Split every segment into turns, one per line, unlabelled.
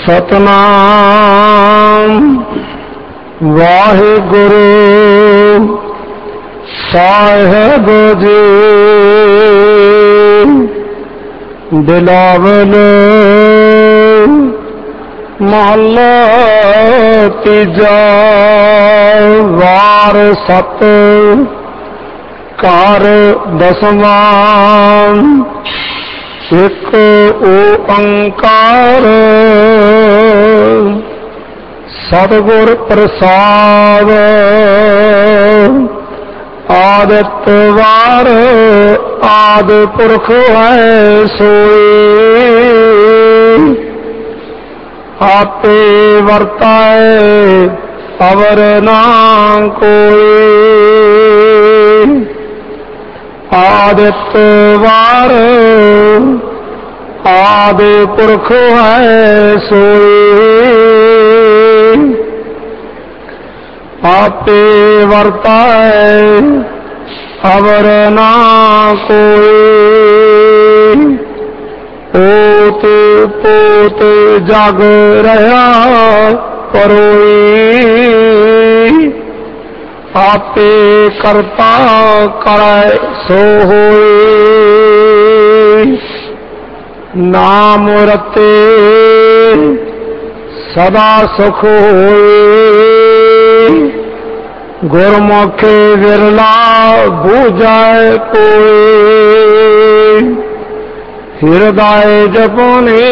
सतनाम वाहिगुरु साहिब जी। बिलावल महला तीजा। वार सत कार दसवां। एक ओंकार सतगुर प्रसाद। आदित वार आदि पुरख है सोई। आपे वर्ताए अवर ना कोई। आदित वार आदि पुरख है सोई। आपे वर्ताए अवर ना कोई। ओत पोत जग रहा परोई। आपे करता करे सो होई। नाम रते सदा सुख होई। गुरमुखे विरला बूझाए कोई। हृदय जपने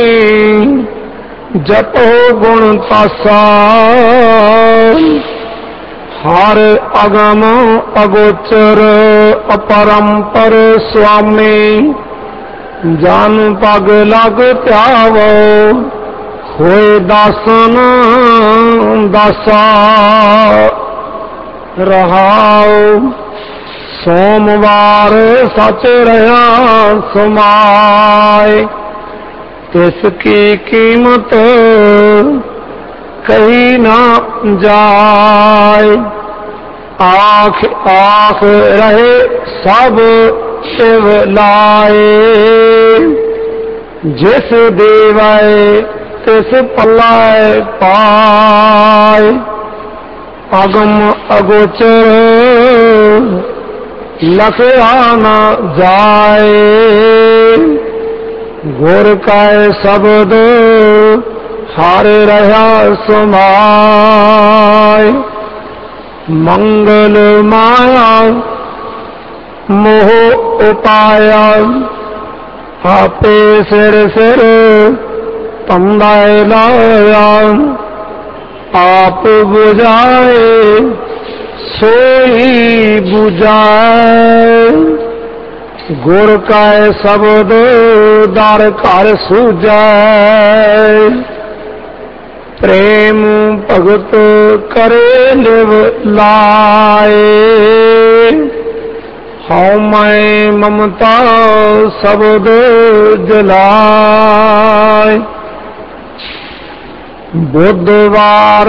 जपो गुण तासा। हर अगम अगोचर अपरंपर स्वामी। जान पग लग त्यावो होए दासन दासा। रहाओ सोमवार सच रहा समाए। तिसकी कीमत कही ना जाए। आख आख रहे सब शिव लाए। जिस देवाए तिस पल्लाए पाए। अगम अगोचर लखया न जाए। गुर का शब्द हार रहा समाय। मंगल माया मोह उपाया। आपे सिर सिर तंदाए लाया। आप बुझाए सोई बुझाए। गुर का शब्द दर कर सूझाए। प्रेम भगत करे लिव लाए। हौ मैं ममता शब्द जलाए। बुधवार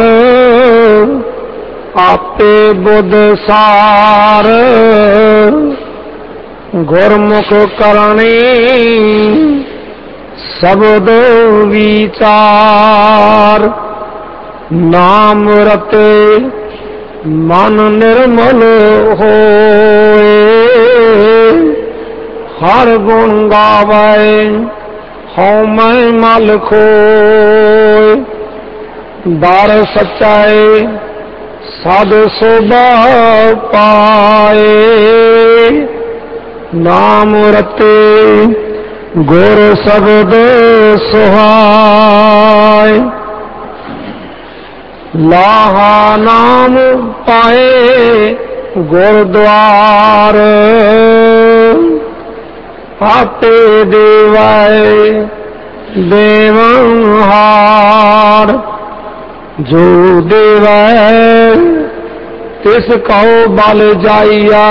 आपे बुध सार। गुरमुख करणी शब्द विचार। नाम रते मन निर्मल होए। हर गुण गावे हौ मैं मल खोए। दर सच्चाई साध शोभा पाए। नाम रते गुर शब्द सुहाय। लाहा नाम पाए गुरद्वार। आपे देवाए देवहार। जो देवै तिस कहो बल जाइया।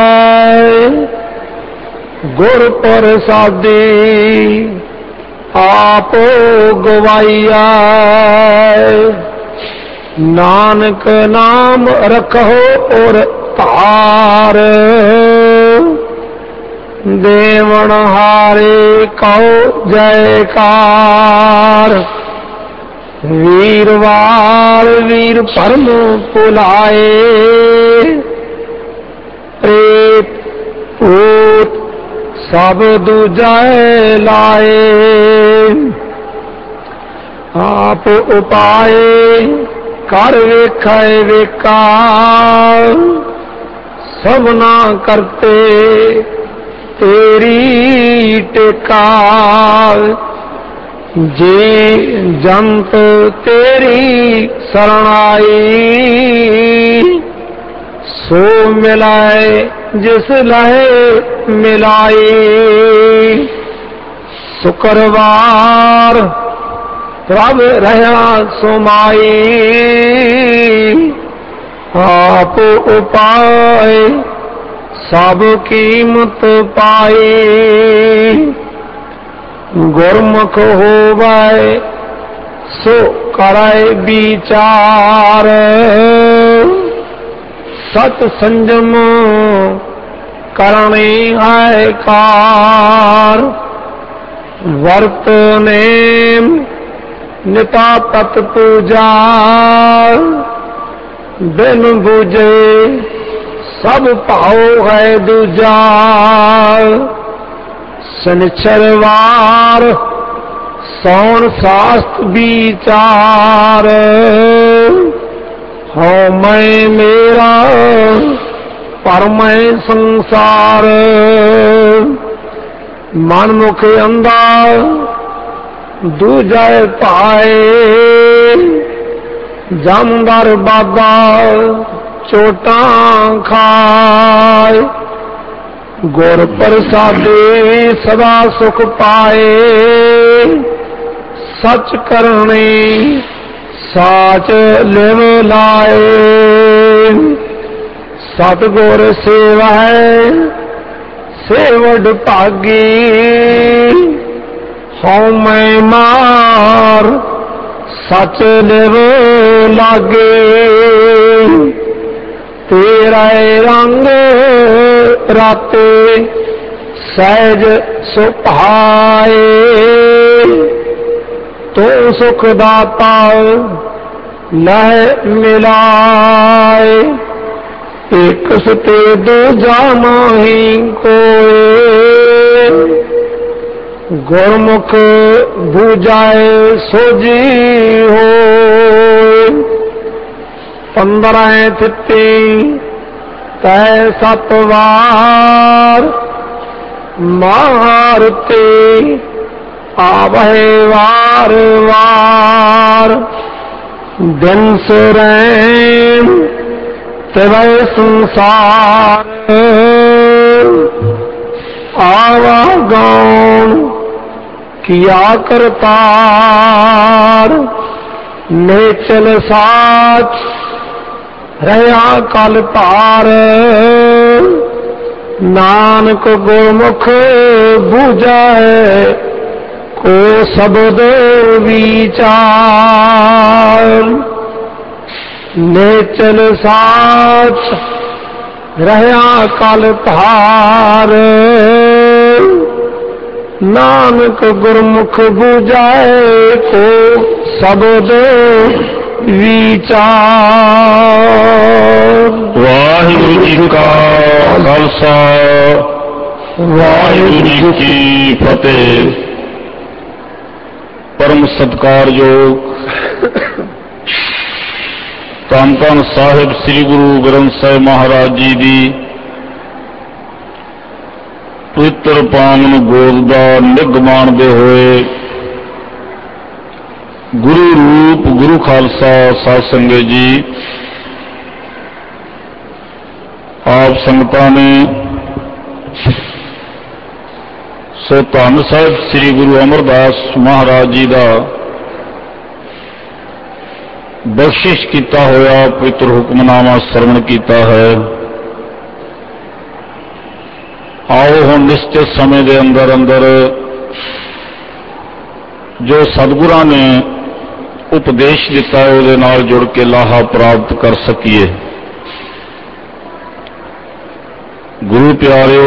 गुर प्रसादी आप गवाइया। नानक नाम रखो और तार। देवण हारे कहो जयकार। वीरवार वीर परम पुलाए, प्रेत पूत सब दूजाए लाए। आप उपाय कर वेखै वेका, सब ना करते तेरी टेका। जे जंत तेरी शरणाई, सो मिलाए जिस लहे मिलाई। शुक्रवार प्रभ रहा सुमाई, आप उपाय सब कीमत पाई। गुरमुख होवै सो करै विचार, सत संजम करने है कार। वर्त नेम निता तत् पूजा, बिन बुझे सब भाव है दूजा। शनिचरवार सौन शास्त्र विचार, हो मैं मेरा परमय संसार। मनमुख अंधा दूजय पाए, जमदार बाबा चोटा खाए। गुर प्रसादे सदा सुख पाए, सच करने साच लिव लाए। सतगुर सेवा है सेवड भागी, हूँ मैं मार सच लिव लागे। तेरा रंग राते सहज सुभाए, तो सुख दाता लह मिलाए। एक सुते दो जामाही कोय, गुरमुख बुझाए सोजी हो। 15 थित्ती तै सतवार, मारते आवहे वार वार। दिन सुरैन तिवै संसार, आवागौन किया करतार। नेचल साच रहा कल तार, नानक गुरमुख बुझाए को शब्द विचार। नेचल साच रहा कल तार, नानक गुरमुख बुझाए को शब्द विचार।
वाहिगुरु जी का खालसा, वाहिगुरु जी की फतेह। परम सत्कारयोग धन धन साहिब श्री गुरु ग्रंथ साहिब महाराज जी की पवित्र पावन गोद का निघ माणदे होए गुरु रूप गुरु खालसा साध संगत जी, आप संगतां ने सो धन साहिब श्री गुरु अमरदास महाराज जी का बख्शिश किया होया पवित्र हुक्मनामा श्रवण किया है। आओ हम निश्चित समय के अंदर अंदर जो सतगुरां ने उपदेश दिता है उहदे नाल जुड़ के लाहा प्राप्त कर सकीए। गुरु प्यारिओ,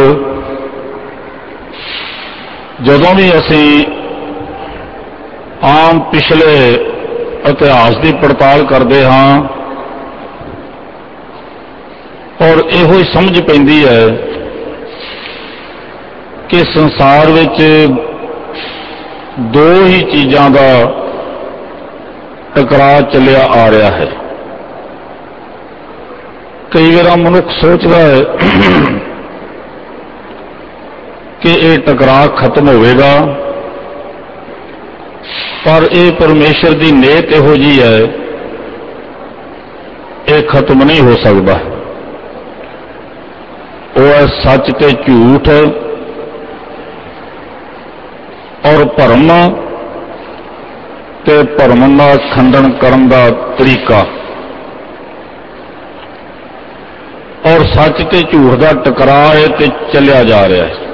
जदों भी असी आम पिछले इतिहास की पड़ताल करते हाँ और इहो समझ पैंदी है कि संसार विच दो ही चीज़ों का टकराव चलिया आ रहा है। कई बार मनुख सोचता है कि यह टकराव खत्म होगा, पर यह परमेश्वर की नेत इहो जी है, यह खत्म नहीं हो सकता। वो है सच ते झूठ और भरम ते भरम का खंडन करन दा तरीका, और सच ते झूठ का टकराव है ते चलिया जा रहा है,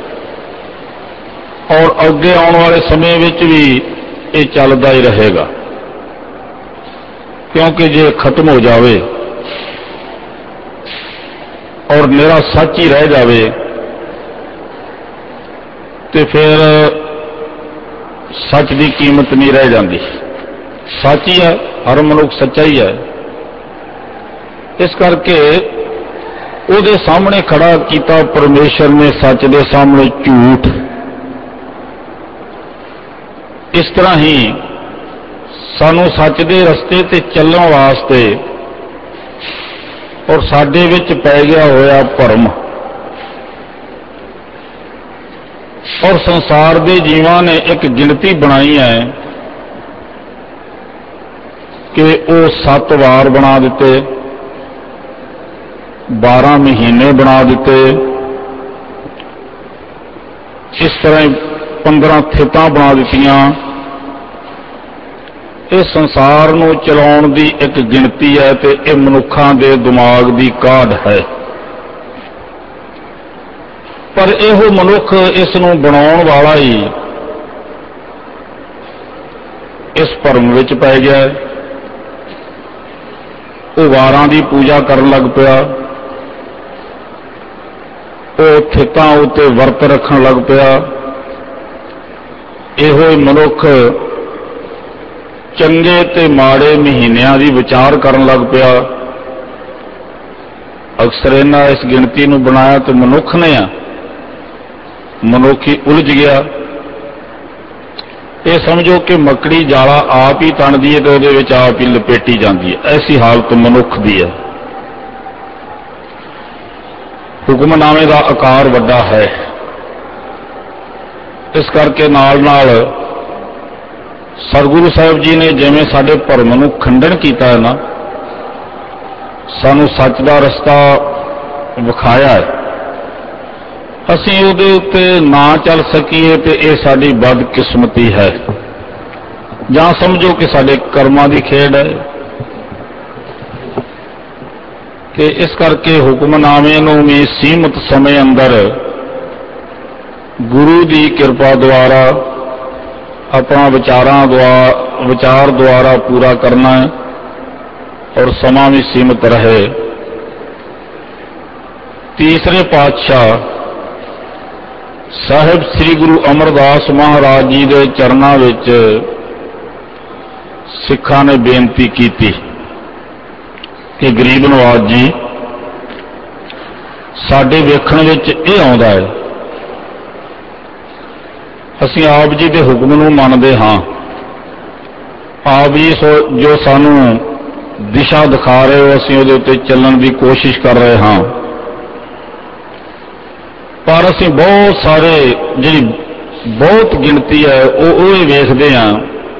और अगे आने वाले समय विच भी ये चलता ही रहेगा। क्योंकि जे खत्म हो जाए और मेरा सच ही रह जाए तो फिर सच की कीमत नहीं रह जाती। सच ही है, हर मनुख सच्चा ही है। इस करके उसदे सामने खड़ा किया परमेश्वर ने सच के सामने झूठ। इस तरह ही सानू सच के रस्ते ते चलने वास्ते और साडे विच पै गया होया भरम और संसार के जीवां ने एक गिनती बनाई है कि वो 7 वार बना दिते, 12 महीने बना दिते, इस तरह 15 थितां बना दित्तियां। इस संसार नूं चलाउण दी एक गिनती है ते इह मनुखां दे दिमाग दी काढ़ है। पर इहो मनुख इस नूं बनाउण वाला ही इस भरम विच पै गया है। वो वारां दी पूजा करन लग पिया, वो थितां उत्ते वर्त रखण लग पिया। इहो मनुख चंगे ते माड़े महीनों की विचार करन लग पिया। अक्सर इन्हां इस गिनती नूं बनाया तो मनुख ने आ, मनुख ही उलझ गया। ये समझो कि मकड़ी जाला आप ही तणदी है तो उहदे विच आप ही लपेटी जाती है। ऐसी हालत मनुख दी है। हुक्मनामे का आकार वड्डा है, इस करके नाल नाल सतगुरु साहिब जी ने जिवें साडे भरम नूं खंडन कीता है ना, सानू सच दा रस्ता विखाया है। असीं उहदे उत्ते ना चल सकीए ते इह साडी बदकिस्मती है, जां समझो कि साडे कर्मां दी खेड है। कि इस करके हुक्मनामे नूं भी सीमित समय अंदर गुरु की कृपा द्वारा अपना विचार द्वारा पूरा करना है और समा भी सीमित रहे। तीसरे पातशाह साहिब श्री गुरु अमरदास महाराज जी के चरणों विच सिखां ने बेनती की कि गरीब नवाज जी, साडे वेखण विच इह आउंदा है, असीं आप जी के हुक्म नूं मनदे हाँ, आप जी जो सानू दिशा दिखा रहे हो असीं उहदे उत्ते चलण की कोशिश कर रहे हाँ। पर असीं बहुत सारे जी बहुत गिनती है वो वेखदे हाँ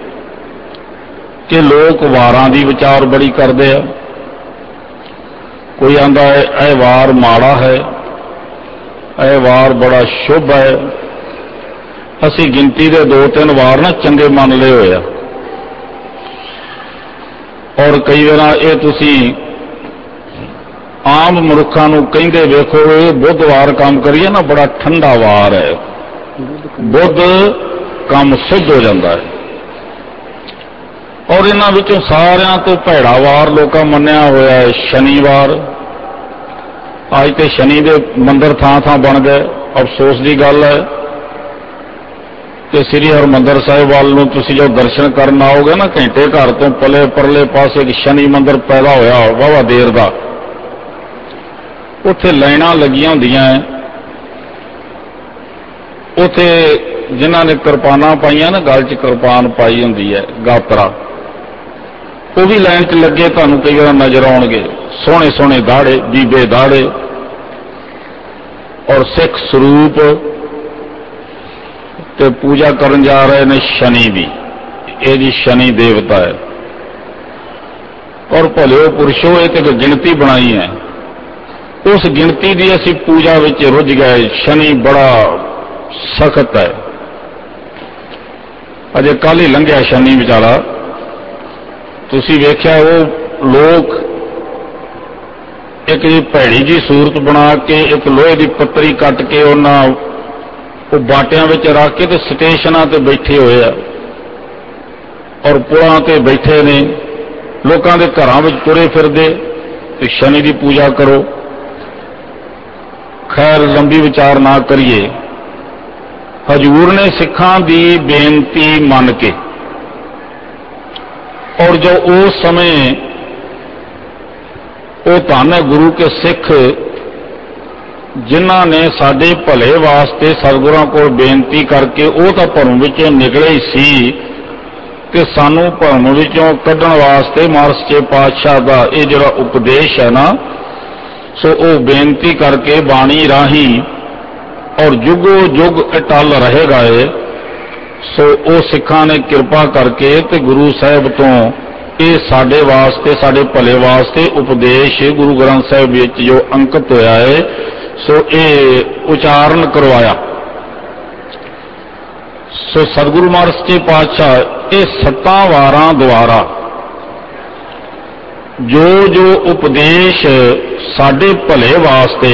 कि लोग वारां दी विचार बड़ी करते हैं। कोई आंदा है यह वार माड़ा है, यह वार बड़ा शुभ है। असी गिनती के 2-3 वार ना चंगे मन ले हुए। और कई बार ये तुसी आम मनुखों नूं कहिंदे वेखो, ये बुधवार काम करिए ना बड़ा ठंडा वार है, बुध काम शुद्ध हो जाता है। और इन्हां विचों सारियां तो भैड़ा वार लोकां मन्निया होया है शनिवार। अज तो शनि के मंदिर थां थां बन गए। अफसोस की गल है ਤੇ ਸ੍ਰੀ ਹਰਿਮੰਦਰ ਸਾਹਿਬ ਵੱਲ ਨੂੰ ਤੁਸੀਂ ਜੋ ਦਰਸ਼ਨ ਕਰਨ ਆਓਗੇ ਨਾ, ਘੰਟੇ ਘਰ ਤੋਂ ਪਰਲੇ ਪਾਸੇ ਇੱਕ ਸ਼ਨੀ ਮੰਦਰ ਪੈਦਾ ਹੋਇਆ ਵਾਹਵਾ ਦੇਰ ਦਾ, ਉੱਥੇ ਲਾਈਨਾਂ ਲੱਗੀਆਂ ਹੁੰਦੀਆਂ। ਉੱਥੇ ਜਿਨ੍ਹਾਂ ਨੇ ਕਿਰਪਾਨਾਂ ਪਾਈਆਂ ਨਾ, ਗਲ 'ਚ ਕਿਰਪਾਨ ਪਾਈ ਹੁੰਦੀ ਹੈ ਗਾਤਰਾ, ਉਹ ਵੀ ਲਾਈਨ 'ਚ ਲੱਗੇ ਤੁਹਾਨੂੰ ਕਈ ਵਾਰ ਨਜ਼ਰ ਆਉਣਗੇ। ਸੋਹਣੇ ਸੋਹਣੇ ਦਾੜੇ, ਬੀਬੇ ਦਾੜੇ, ਔਰ ਸਿੱਖ ਸਰੂਪ, ਤੇ ਪੂਜਾ ਕਰਨ ਜਾ ਰਹੇ ਨੇ ਸ਼ਨੀ ਦੀ। ਇਹ ਜੀ ਸ਼ਨੀ ਦੇਵਤਾ ਹੈ। ਔਰ ਭਲਿਓ ਪੁਰਸ਼ੋ, ਇਹ ਤੇ ਗਿਣਤੀ ਬਣਾਈ ਹੈ, ਉਸ ਗਿਣਤੀ ਦੀ ਅਸੀਂ ਪੂਜਾ ਵਿੱਚ ਰੁੱਝ ਗਏ। ਸ਼ਨੀ ਬੜਾ ਸਖਤ ਹੈ। ਅਜੇ ਕੱਲ ਹੀ ਲੰਘਿਆ ਸ਼ਨੀ ਵਿਚਾਰਾ, ਤੁਸੀਂ ਵੇਖਿਆ ਉਹ ਲੋਕ ਇੱਕ ਜੀ ਭੈੜੀ ਜੀ ਸੂਰਤ ਬਣਾ ਕੇ, ਇੱਕ ਲੋਹੇ ਦੀ ਪੱਤਰੀ ਕੱਟ ਕੇ ਉਹਨਾਂ ਉਹ ਬਾਟਿਆਂ ਵਿੱਚ ਰੱਖ ਕੇ ਤੇ ਸਟੇਸ਼ਨਾਂ ਤੇ ਬੈਠੇ ਹੋਏ ਆ, ਔਰ ਪੁਲਾਂ ਤੇ ਬੈਠੇ ਨੇ, ਲੋਕਾਂ ਦੇ ਘਰਾਂ ਵਿੱਚ ਤੁਰੇ ਫਿਰਦੇ ਤੇ ਸ਼ਨੀ ਦੀ ਪੂਜਾ ਕਰੋ। ਖੈਰ ਲੰਬੀ ਵਿਚਾਰ ਨਾ ਕਰੀਏ। ਹਜ਼ੂਰ ਨੇ ਸਿੱਖਾਂ ਦੀ ਬੇਨਤੀ ਮੰਨ ਕੇ, ਔਰ ਜੋ ਉਸ ਸਮੇਂ ਉਹ ਧੰਨ ਹੈ ਗੁਰੂ ਕੇ ਸਿੱਖ ਜਿਨ੍ਹਾਂ ਨੇ ਸਾਡੇ ਭਲੇ ਵਾਸਤੇ ਸਤਿਗੁਰਾਂ ਕੋਲ ਬੇਨਤੀ ਕਰਕੇ, ਉਹ ਤਾਂ ਭਰਮ ਵਿੱਚੋਂ ਨਿਕਲੇ ਹੀ ਸੀ ਕਿ ਸਾਨੂੰ ਭਰਮ ਵਿੱਚੋਂ ਕੱਢਣ ਵਾਸਤੇ ਮਹਾਰਾਜ ਸੱਚੇ ਪਾਤਸ਼ਾਹ ਦਾ ਇਹ ਜਿਹੜਾ ਉਪਦੇਸ਼ ਹੈ ਨਾ, ਸੋ ਉਹ ਬੇਨਤੀ ਕਰਕੇ ਬਾਣੀ ਰਾਹੀਂ ਔਰ ਜੁਗੋ ਜੁਗ ਅਟਲ ਰਹੇਗਾ। ਸੋ ਉਹ ਸਿੱਖਾਂ ਨੇ ਕਿਰਪਾ ਕਰਕੇ ਤੇ ਗੁਰੂ ਸਾਹਿਬ ਤੋਂ ਇਹ ਸਾਡੇ ਵਾਸਤੇ, ਸਾਡੇ ਭਲੇ ਵਾਸਤੇ ਉਪਦੇਸ਼ ਗੁਰੂ ਗ੍ਰੰਥ ਸਾਹਿਬ ਵਿੱਚ ਜੋ ਅੰਕਿਤ ਹੋਇਆ ਹੈ, ਸੋ ਇਹ ਉਚਾਰਨ ਕਰਵਾਇਆ। ਸੋ ਸਤਿਗੁਰੂ ਮਹਾਰਾਜ ਸੱਚੇ ਪਾਤਸ਼ਾਹ ਇਹ 7 ਵਾਰਾਂ ਦੁਆਰਾ ਜੋ ਜੋ ਉਪਦੇਸ਼ ਸਾਡੇ ਭਲੇ ਵਾਸਤੇ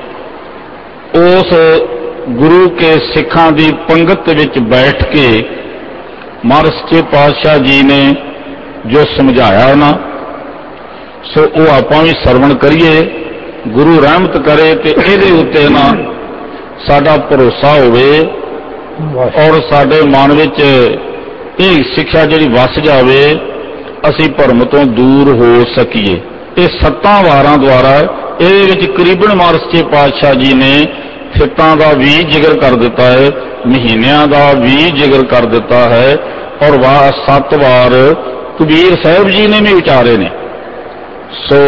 ਉਸ ਗੁਰੂ ਕੇ ਸਿੱਖਾਂ ਦੀ ਪੰਗਤ ਵਿੱਚ ਬੈਠ ਕੇ ਮਹਾਰਾਜ ਸੱਚੇ ਪਾਤਸ਼ਾਹ ਜੀ ਨੇ ਜੋ ਸਮਝਾਇਆ ਨਾ, ਸੋ ਉਹ ਆਪਾਂ ਵੀ ਸਰਵਣ ਕਰੀਏ, ਗੁਰੂ ਰਹਿਮਤ ਕਰੇ ਤੇ ਇਹਦੇ ਉੱਤੇ ਨਾ ਸਾਡਾ ਭਰੋਸਾ ਹੋਵੇ, ਔਰ ਸਾਡੇ ਮਨ ਵਿੱਚ ਇਹ ਸਿੱਖਿਆ ਜਿਹੜੀ ਵਸ ਜਾਵੇ, ਅਸੀਂ ਭਰਮ ਤੋਂ ਦੂਰ ਹੋ ਸਕੀਏ। ਇਹ 7 ਵਾਰਾਂ ਦੁਆਰਾ ਇਹਦੇ ਵਿੱਚ ਕਰੀਬਨ ਮਹਾਰਾਜ ਸੱਚੇ ਪਾਤਸ਼ਾਹ ਜੀ ਨੇ ਫਿੱਤਾਂ ਦਾ ਵੀ ਜ਼ਿਕਰ ਕਰ ਦਿੱਤਾ ਹੈ, ਮਹੀਨਿਆਂ ਦਾ ਵੀ ਜ਼ਿਕਰ ਕਰ ਦਿੱਤਾ ਹੈ, ਔਰ 7 ਵਾਰ ਕਬੀਰ ਸਾਹਿਬ ਜੀ ਨੇ ਵੀ ਵਿਚਾਰੇ ਨੇ। ਸੋ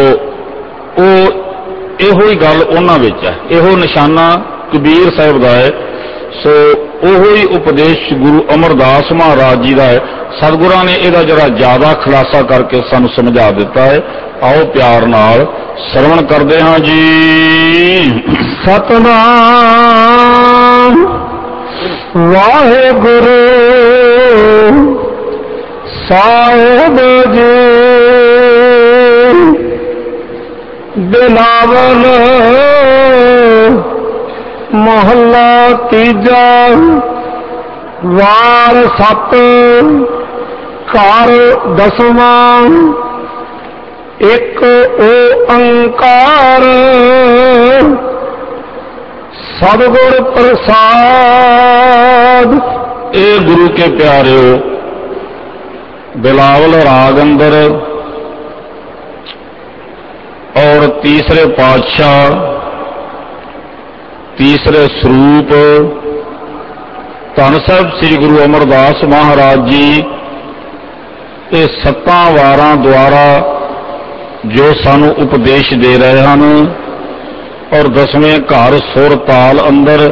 ਉਹ ਇਹੋ ਹੀ ਗੱਲ ਉਹਨਾਂ ਵਿੱਚ ਹੈ, ਇਹੋ ਨਿਸ਼ਾਨਾ ਕਬੀਰ ਸਾਹਿਬ ਦਾ ਹੈ। ਸੋ ਉਹੋ ਹੀ ਉਪਦੇਸ਼ ਗੁਰੂ ਅਮਰਦਾਸ ਮਹਾਰਾਜ ਜੀ ਦਾ ਹੈ। ਸਤਿਗੁਰਾਂ ਨੇ ਇਹਦਾ ਜਿਹੜਾ ਜ਼ਿਆਦਾ ਖੁਲਾਸਾ ਕਰਕੇ ਸਾਨੂੰ ਸਮਝਾ ਦਿੱਤਾ ਹੈ। ਆਓ ਪਿਆਰ ਨਾਲ ਸਰਵਣ ਕਰਦੇ ਹਾਂ ਜੀ।
ਸਤਨਾਮ ਵਾਹਿਗੁਰੂ ਸਾਹਿਬ ਜੀ। ਬਿਲਾਵਲ ਮਹੱਲਾ ਤੀਜਾ। ਵਾਰ 7 ਘਰ 10ਵਾਂ। ਇੱਕ ਓੰਕਾਰ ਸਤਿਗੁਰ ਪ੍ਰਸਾਦ।
ਇਹ ਗੁਰੂ ਕੇ ਪਿਆਰਿਓ, ਬਿਲਾਵਲ ਰਾਗ ਅੰਦਰ ਔਰ ਤੀਸਰੇ ਪਾਤਸ਼ਾਹ ਤੀਸਰੇ ਸਰੂਪ ਧੰਨ ਸਾਹਿਬ ਸ੍ਰੀ ਗੁਰੂ ਅਮਰਦਾਸ ਮਹਾਰਾਜ ਜੀ ਇਹ 7 ਵਾਰਾਂ ਦੁਆਰਾ ਜੋ ਸਾਨੂੰ ਉਪਦੇਸ਼ ਦੇ ਰਹੇ ਹਨ, ਔਰ 10ਵੇਂ ਘਰ ਸੁਰ ਤਾਲ ਅੰਦਰ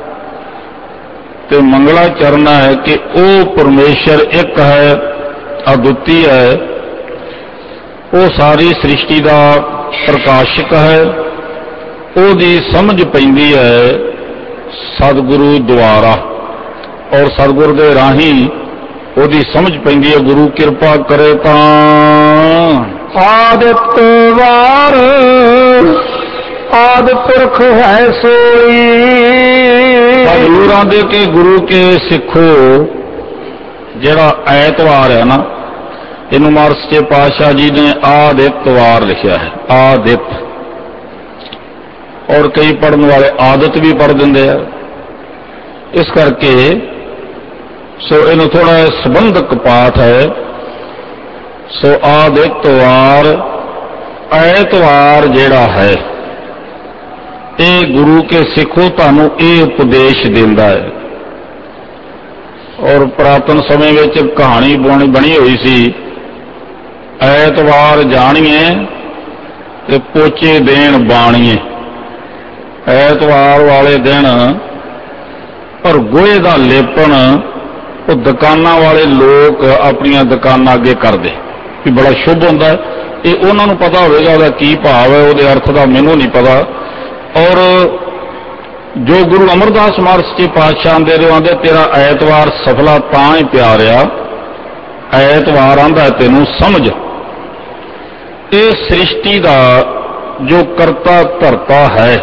ਤੇ ਮੰਗਲਾ ਚਰਨ ਹੈ ਕਿ ਉਹ ਪਰਮੇਸ਼ਰ ਇੱਕ ਹੈ, ਅਦੁੱਤੀ ਹੈ, ਉਹ ਸਾਰੀ ਸ੍ਰਿਸ਼ਟੀ ਦਾ ਪ੍ਰਕਾਸ਼ਕ ਹੈ। ਉਹਦੀ ਸਮਝ ਪੈਂਦੀ ਹੈ ਸਤਿਗੁਰੂ ਦੁਆਰਾ, ਔਰ ਸਤਿਗੁਰ ਦੇ ਰਾਹੀਂ ਉਹਦੀ ਸਮਝ ਪੈਂਦੀ ਹੈ। ਗੁਰੂ ਕਿਰਪਾ ਕਰੇ ਤਾਂ
ਆਦਿਤ ਵਾਰ ਆਦਿ ਪੁਰਖ ਹੈ ਸੋਈ।
ਹਜ਼ੂਰਾਂ ਦੇ ਕੇ ਗੁਰੂ ਕੇ ਸਿੱਖੋ, ਜਿਹੜਾ ਐਤਵਾਰ ਹੈ ਨਾ, ਇਹਨੂੰ ਮਹਾਰਾਜ ਸੱਚੇ ਪਾਤਸ਼ਾਹ ਜੀ ਨੇ ਆਦਿਤਵਾਰ ਲਿਖਿਆ ਹੈ। ਆਦਿਤ, ਔਰ ਕਈ ਪੜ੍ਹਨ ਵਾਲੇ ਆਦਤ ਵੀ ਪੜ੍ਹ ਦਿੰਦੇ ਆ। ਇਸ ਕਰਕੇ ਸੋ ਇਹਨੂੰ ਥੋੜਾ ਸੰਬੰਧਕ ਪਾਠ ਹੈ। ਸੋ ਆਦਿਤਵਾਰ ਐਤਵਾਰ ਜਿਹੜਾ ਹੈ ਇਹ ਗੁਰੂ ਕੇ ਸਿੱਖੋ ਤੁਹਾਨੂੰ ਇਹ ਉਪਦੇਸ਼ ਦਿੰਦਾ ਹੈ। ਔਰ ਪੁਰਾਤਨ ਸਮੇਂ ਵਿੱਚ ਕਹਾਣੀ ਬਣੀ ਹੋਈ ਸੀ, ਐਤਵਾਰ ਜਾਣੀਏ ਤੇ ਪੋਚੇ ਦੇਣ ਬਾਣੀਏ। ਐਤਵਾਰ ਵਾਲੇ ਦਿਨ ਪਰ ਗੋਹੇ ਦਾ ਲੇਪਣ ਉਹ ਦੁਕਾਨਾਂ ਵਾਲੇ ਲੋਕ ਆਪਣੀਆਂ ਦੁਕਾਨਾਂ ਅੱਗੇ ਕਰਦੇ ਵੀ ਬੜਾ ਸ਼ੁਭ ਹੁੰਦਾ। ਇਹ ਉਹਨਾਂ ਨੂੰ ਪਤਾ ਹੋਵੇਗਾ ਉਹਦਾ ਕੀ ਭਾਵ ਹੈ, ਉਹਦੇ ਅਰਥ ਦਾ ਮੈਨੂੰ ਨਹੀਂ ਪਤਾ। ਔਰ ਜੋ ਗੁਰੂ ਅਮਰਦਾਸ ਮਹਾਰਾਜ ਸੱਚੇ ਪਾਤਸ਼ਾਹ ਆਂਦੇ ਤੇਰਾ ਐਤਵਾਰ ਸਫਲਾ ਤਾਂ ਹੀ ਪਿਆਰਿਆ, ਐਤਵਾਰ ਆਂਦਾ ਤੈਨੂੰ ਸਮਝ। ਇਹ ਸ੍ਰਿਸ਼ਟੀ ਦਾ ਜੋ ਕਰਤਾ ਧਰਤਾ ਹੈ,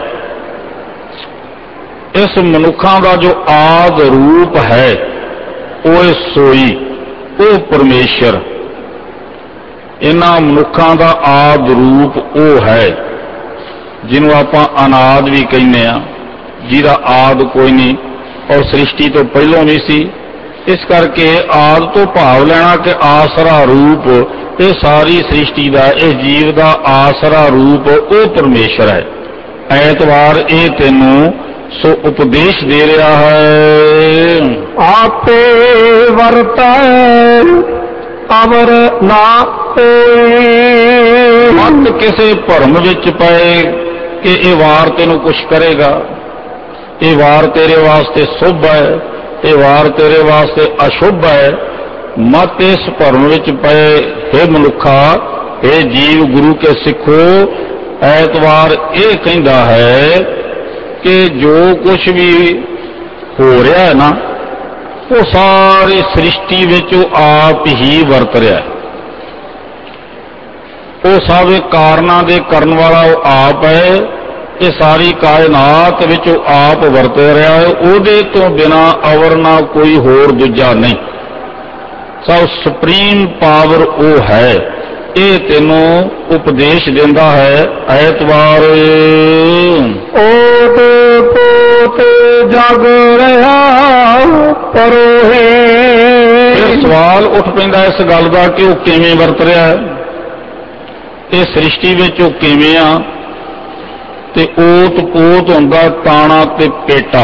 ਇਸ ਮਨੁੱਖਾਂ ਦਾ ਜੋ ਆਦ ਰੂਪ ਹੈ ਉਹ ਸੋਈ, ਉਹ ਪਰਮੇਸ਼ਰ। ਇਹਨਾਂ ਮਨੁੱਖਾਂ ਦਾ ਆਦ ਰੂਪ ਉਹ ਹੈ ਜਿਹਨੂੰ ਆਪਾਂ ਅਨਾਦ ਵੀ ਕਹਿੰਦੇ ਆ, ਜਿਹਦਾ ਆਦ ਕੋਈ ਨਹੀਂ ਔਰ ਸ੍ਰਿਸ਼ਟੀ ਤੋਂ ਪਹਿਲੋਂ ਨਹੀਂ ਸੀ। ਇਸ ਕਰਕੇ ਆਦ ਤੋਂ ਭਾਵ ਲੈਣਾ ਕਿ ਆਸਰਾ ਰੂਪ, ਇਹ ਸਾਰੀ ਸ੍ਰਿਸ਼ਟੀ ਦਾ, ਇਸ ਜੀਵ ਦਾ ਆਸਰਾ ਰੂਪ ਉਹ ਪਰਮੇਸ਼ਰ ਹੈ। ਐਤਵਾਰ ਇਹ ਤੈਨੂੰ ਸੋ ਉਪਦੇਸ਼ ਦੇ ਰਿਹਾ ਹੈ।
ਆਪੇ ਵਰਤੈ ਅਵਰ ਨਾ ਕੋਈ,
ਮਤ ਕਿਸੇ ਭਰਮ ਵਿੱਚ ਪਏ ਕਿ ਇਹ ਵਾਰ ਤੈਨੂੰ ਕੁਛ ਕਰੇਗਾ, ਇਹ ਵਾਰ ਤੇਰੇ ਵਾਸਤੇ ਸ਼ੁਭ ਹੈ, ਇਹ ਵਾਰ ਤੇਰੇ ਵਾਸਤੇ ਅਸ਼ੁਭ ਹੈ। ਮਤ ਇਸ ਭਰਮ ਵਿੱਚ ਪਏ, ਹੇ ਮਨੁੱਖਾ, ਹੇ ਜੀਵ, ਗੁਰੂ ਕੇ ਸਿੱਖੋ। ਐਤਵਾਰ ਇਹ ਕਹਿੰਦਾ ਹੈ ਕਿ ਜੋ ਕੁਛ ਵੀ ਹੋ ਰਿਹਾ ਹੈ ਨਾ, ਉਹ ਸਾਰੀ ਸ੍ਰਿਸ਼ਟੀ ਵਿੱਚ ਉਹ ਆਪ ਹੀ ਵਰਤ ਰਿਹਾ ਹੈ। ਉਹ ਸਭ ਕਾਰਨਾਂ ਦੇ ਕਰਨ ਵਾਲਾ ਉਹ ਆਪ ਹੈ। ਇਹ ਸਾਰੀ ਕਾਇਨਾਤ ਵਿੱਚ ਉਹ ਆਪ ਵਰਤ ਰਿਹਾ ਹੈ। ਉਹਦੇ ਤੋਂ ਬਿਨਾਂ ਅਵਰ ਨਾ ਕੋਈ ਹੋਰ ਦੂਜਾ ਨਹੀਂ। ਸਭ ਸੁਪਰੀਮ ਪਾਵਰ ਉਹ ਹੈ। ਇਹ ਤੈਨੂੰ ਉਪਦੇਸ਼ ਦਿੰਦਾ ਹੈ। ਐਤਵਾਰ
ਓਟ ਪੋਤ ਜਗ ਰਿਹਾ ਪਰੋਹੇ।
ਫਿਰ ਸਵਾਲ ਉੱਠ ਪੈਂਦਾ ਇਸ ਗੱਲ ਦਾ ਕਿ ਉਹ ਕਿਵੇਂ ਵਰਤ ਰਿਹਾ ਹੈ, ਇਹ ਸ੍ਰਿਸ਼ਟੀ ਵਿੱਚ ਉਹ ਕਿਵੇਂ ਆ। ਤੇ ਓਟ ਪੋਤ ਹੁੰਦਾ ਤਾਣਾ ਤੇ ਪੇਟਾ।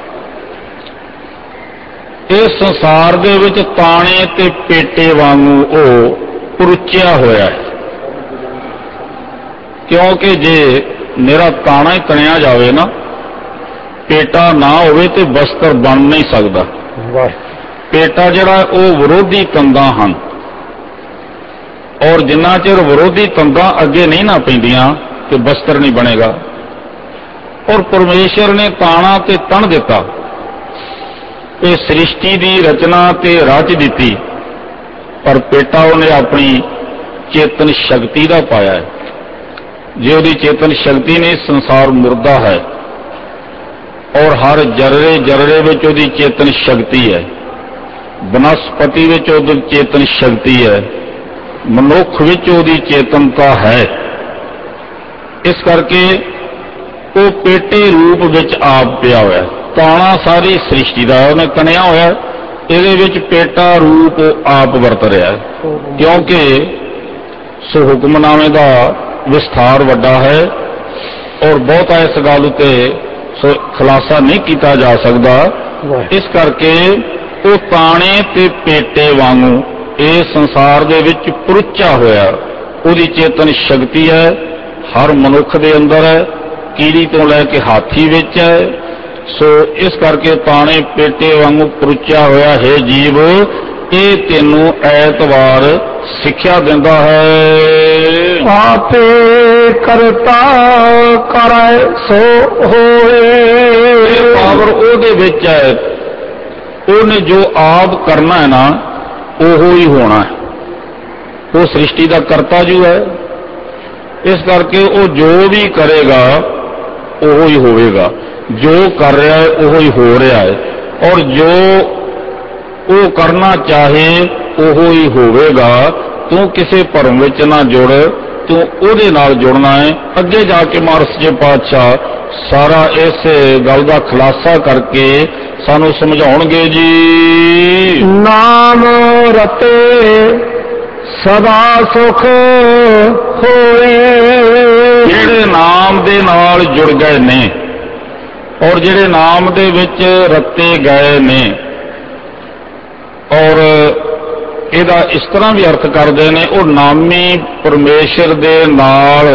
ਇਸ ਸੰਸਾਰ ਦੇ ਵਿੱਚ ਤਾਣੇ ਤੇ ਪੇਟੇ ਵਾਂਗੂ ਉਹ ਪਰੁਚਿਆ ਹੋਇਆ ਹੈ। ਕਿਉਂਕਿ ਜੇ ਮੇਰਾ ਤਾਣਾ ਹੀ ਤਣਿਆ ਜਾਵੇ ਨਾ, ਪੇਟਾ ਨਾ ਹੋਵੇ ਤੇ ਬਸਤਰ ਬਣ ਨਹੀਂ ਸਕਦਾ। ਪੇਟਾ ਜਿਹੜਾ ਉਹ ਵਿਰੋਧੀ ਤੰਦਾਂ ਹਨ, ਔਰ ਜਿੰਨਾ ਚਿਰ ਵਿਰੋਧੀ ਤੰਦਾਂ ਅੱਗੇ ਨਹੀਂ ਨਾ ਪੈਂਦੀਆਂ ਤੇ ਬਸਤਰ ਨਹੀਂ ਬਣੇਗਾ। ਔਰ ਪਰਮੇਸ਼ਰ ਨੇ ਤਾਣਾ ਤੇ ਤਣ ਦਿੱਤਾ, ਇਹ ਸ੍ਰਿਸ਼ਟੀ ਦੀ ਰਚਨਾ ਤੇ ਰਚ ਦਿੱਤੀ, ਪਰ ਪੇਟਾ ਉਹਨੇ ਆਪਣੀ ਚੇਤਨ ਸ਼ਕਤੀ ਦਾ ਪਾਇਆ ਹੈ। ਜੇ ਉਹਦੀ ਚੇਤਨ ਸ਼ਕਤੀ ਨਹੀਂ, ਸੰਸਾਰ ਮੁਰਦਾ ਹੈ। ਔਰ ਹਰ ਜਰਰੇ ਜਰਰੇ ਵਿੱਚ ਉਹਦੀ ਚੇਤਨ ਸ਼ਕਤੀ ਹੈ। ਬਨਸਪਤੀ ਵਿੱਚ ਉਹਦੀ ਚੇਤਨ ਸ਼ਕਤੀ ਹੈ, ਮਨੁੱਖ ਵਿੱਚ ਉਹਦੀ ਚੇਤਨਤਾ ਹੈ। ਇਸ ਕਰਕੇ ਉਹ ਪੇਟੇ ਰੂਪ ਵਿੱਚ ਆਪ ਪਿਆ ਹੋਇਆ। ਤਾਣਾ ਸਾਰੀ ਸ੍ਰਿਸ਼ਟੀ ਦਾ ਉਹਨੇ ਤਣਿਆ ਹੋਇਆ, ਇਹਦੇ ਵਿੱਚ ਪੇਟਾ ਰੂਪ ਆਪ ਵਰਤ ਰਿਹਾ ਹੈ। ਕਿਉਂਕਿ ਸੋ ਹੁਕਮਨਾਮੇ ਦਾ ਵਿਸਥਾਰ ਵੱਡਾ ਹੈ ਔਰ ਬਹੁਤਾ ਇਸ ਗੱਲ ਉੱਤੇ ਖੁਲਾਸਾ ਨਹੀਂ ਕੀਤਾ ਜਾ ਸਕਦਾ। ਇਸ ਕਰਕੇ ਉਹ ਤਾਣੇ ਤੇ ਪੇਟੇ ਵਾਂਗੂ ਇਹ ਸੰਸਾਰ ਦੇ ਵਿੱਚ ਪਰੁਚਿਆ ਹੋਇਆ। ਉਹਦੀ ਚੇਤਨ ਸ਼ਕਤੀ ਹੈ, ਹਰ ਮਨੁੱਖ ਦੇ ਅੰਦਰ ਹੈ, ਕੀੜੀ ਤੋਂ ਲੈ ਕੇ ਹਾਥੀ ਵਿੱਚ ਹੈ। ਸੋ ਇਸ ਕਰਕੇ ਤਾਣੇ ਪੇਟੇ ਵਾਂਗੂ ਪਰੁਚਿਆ ਹੋਇਆ ਹੈ ਜੀਵ, ਇਹ ਤੈਨੂੰ ਐਤਵਾਰ ਸਿੱਖਿਆ ਦਿੰਦਾ ਹੈ।
ਆਪੇ ਕਰਤਾ ਕਰੈ ਸੋ ਹੋਏ।
ਪਾਵਰ ਉਹਦੇ ਵਿੱਚ ਹੈ, ਉਹਨੇ ਜੋ ਆਪ ਕਰਨਾ ਹੈ ਨਾ ਉਹੋ ਹੀ ਹੋਣਾ ਹੈ। ਉਹ ਸ੍ਰਿਸ਼ਟੀ ਦਾ ਕਰਤਾ ਜੋ ਹੈ। ਇਸ ਕਰਕੇ ਉਹ ਜੋ ਵੀ ਕਰੇਗਾ ਉਹੋ ਹੀ ਹੋਵੇਗਾ। ਜੋ ਕਰ ਰਿਹਾ ਹੈ ਉਹੋ ਹੀ ਹੋ ਰਿਹਾ ਹੈ, ਔਰ ਜੋ ਉਹ ਕਰਨਾ ਚਾਹੇ ਉਹੋ ਹੀ ਹੋਵੇਗਾ। ਤੂੰ ਕਿਸੇ ਭਰਮ ਵਿੱਚ ਨਾ ਜੁੜ, ਤੂੰ ਉਹਦੇ ਨਾਲ ਜੁੜਨਾ ਹੈ। ਅੱਗੇ ਜਾ ਕੇ ਮਹਾਰਾਜ ਸੱਚੇ ਪਾਤਸ਼ਾਹ ਸਾਰਾ ਇਸ ਗੱਲ ਦਾ ਖੁਲਾਸਾ ਕਰਕੇ ਸਾਨੂੰ ਸਮਝਾਉਣਗੇ ਜੀ।
ਨਾਮ ਰਤੇ ਸਦਾ ਸੁਖ ਹੋਏ।
ਜਿਹੜੇ ਨਾਮ ਦੇ ਨਾਲ ਜੁੜ ਗਏ ਨੇ ਔਰ ਜਿਹੜੇ ਨਾਮ ਦੇ ਵਿੱਚ ਰਤੇ ਗਏ ਨੇ, ਔਰ ਇਹਦਾ ਇਸ ਤਰ੍ਹਾਂ ਵੀ ਅਰਥ ਕਰਦੇ ਨੇ, ਉਹ ਨਾਮੀ ਪਰਮੇਸ਼ਰ ਦੇ ਨਾਲ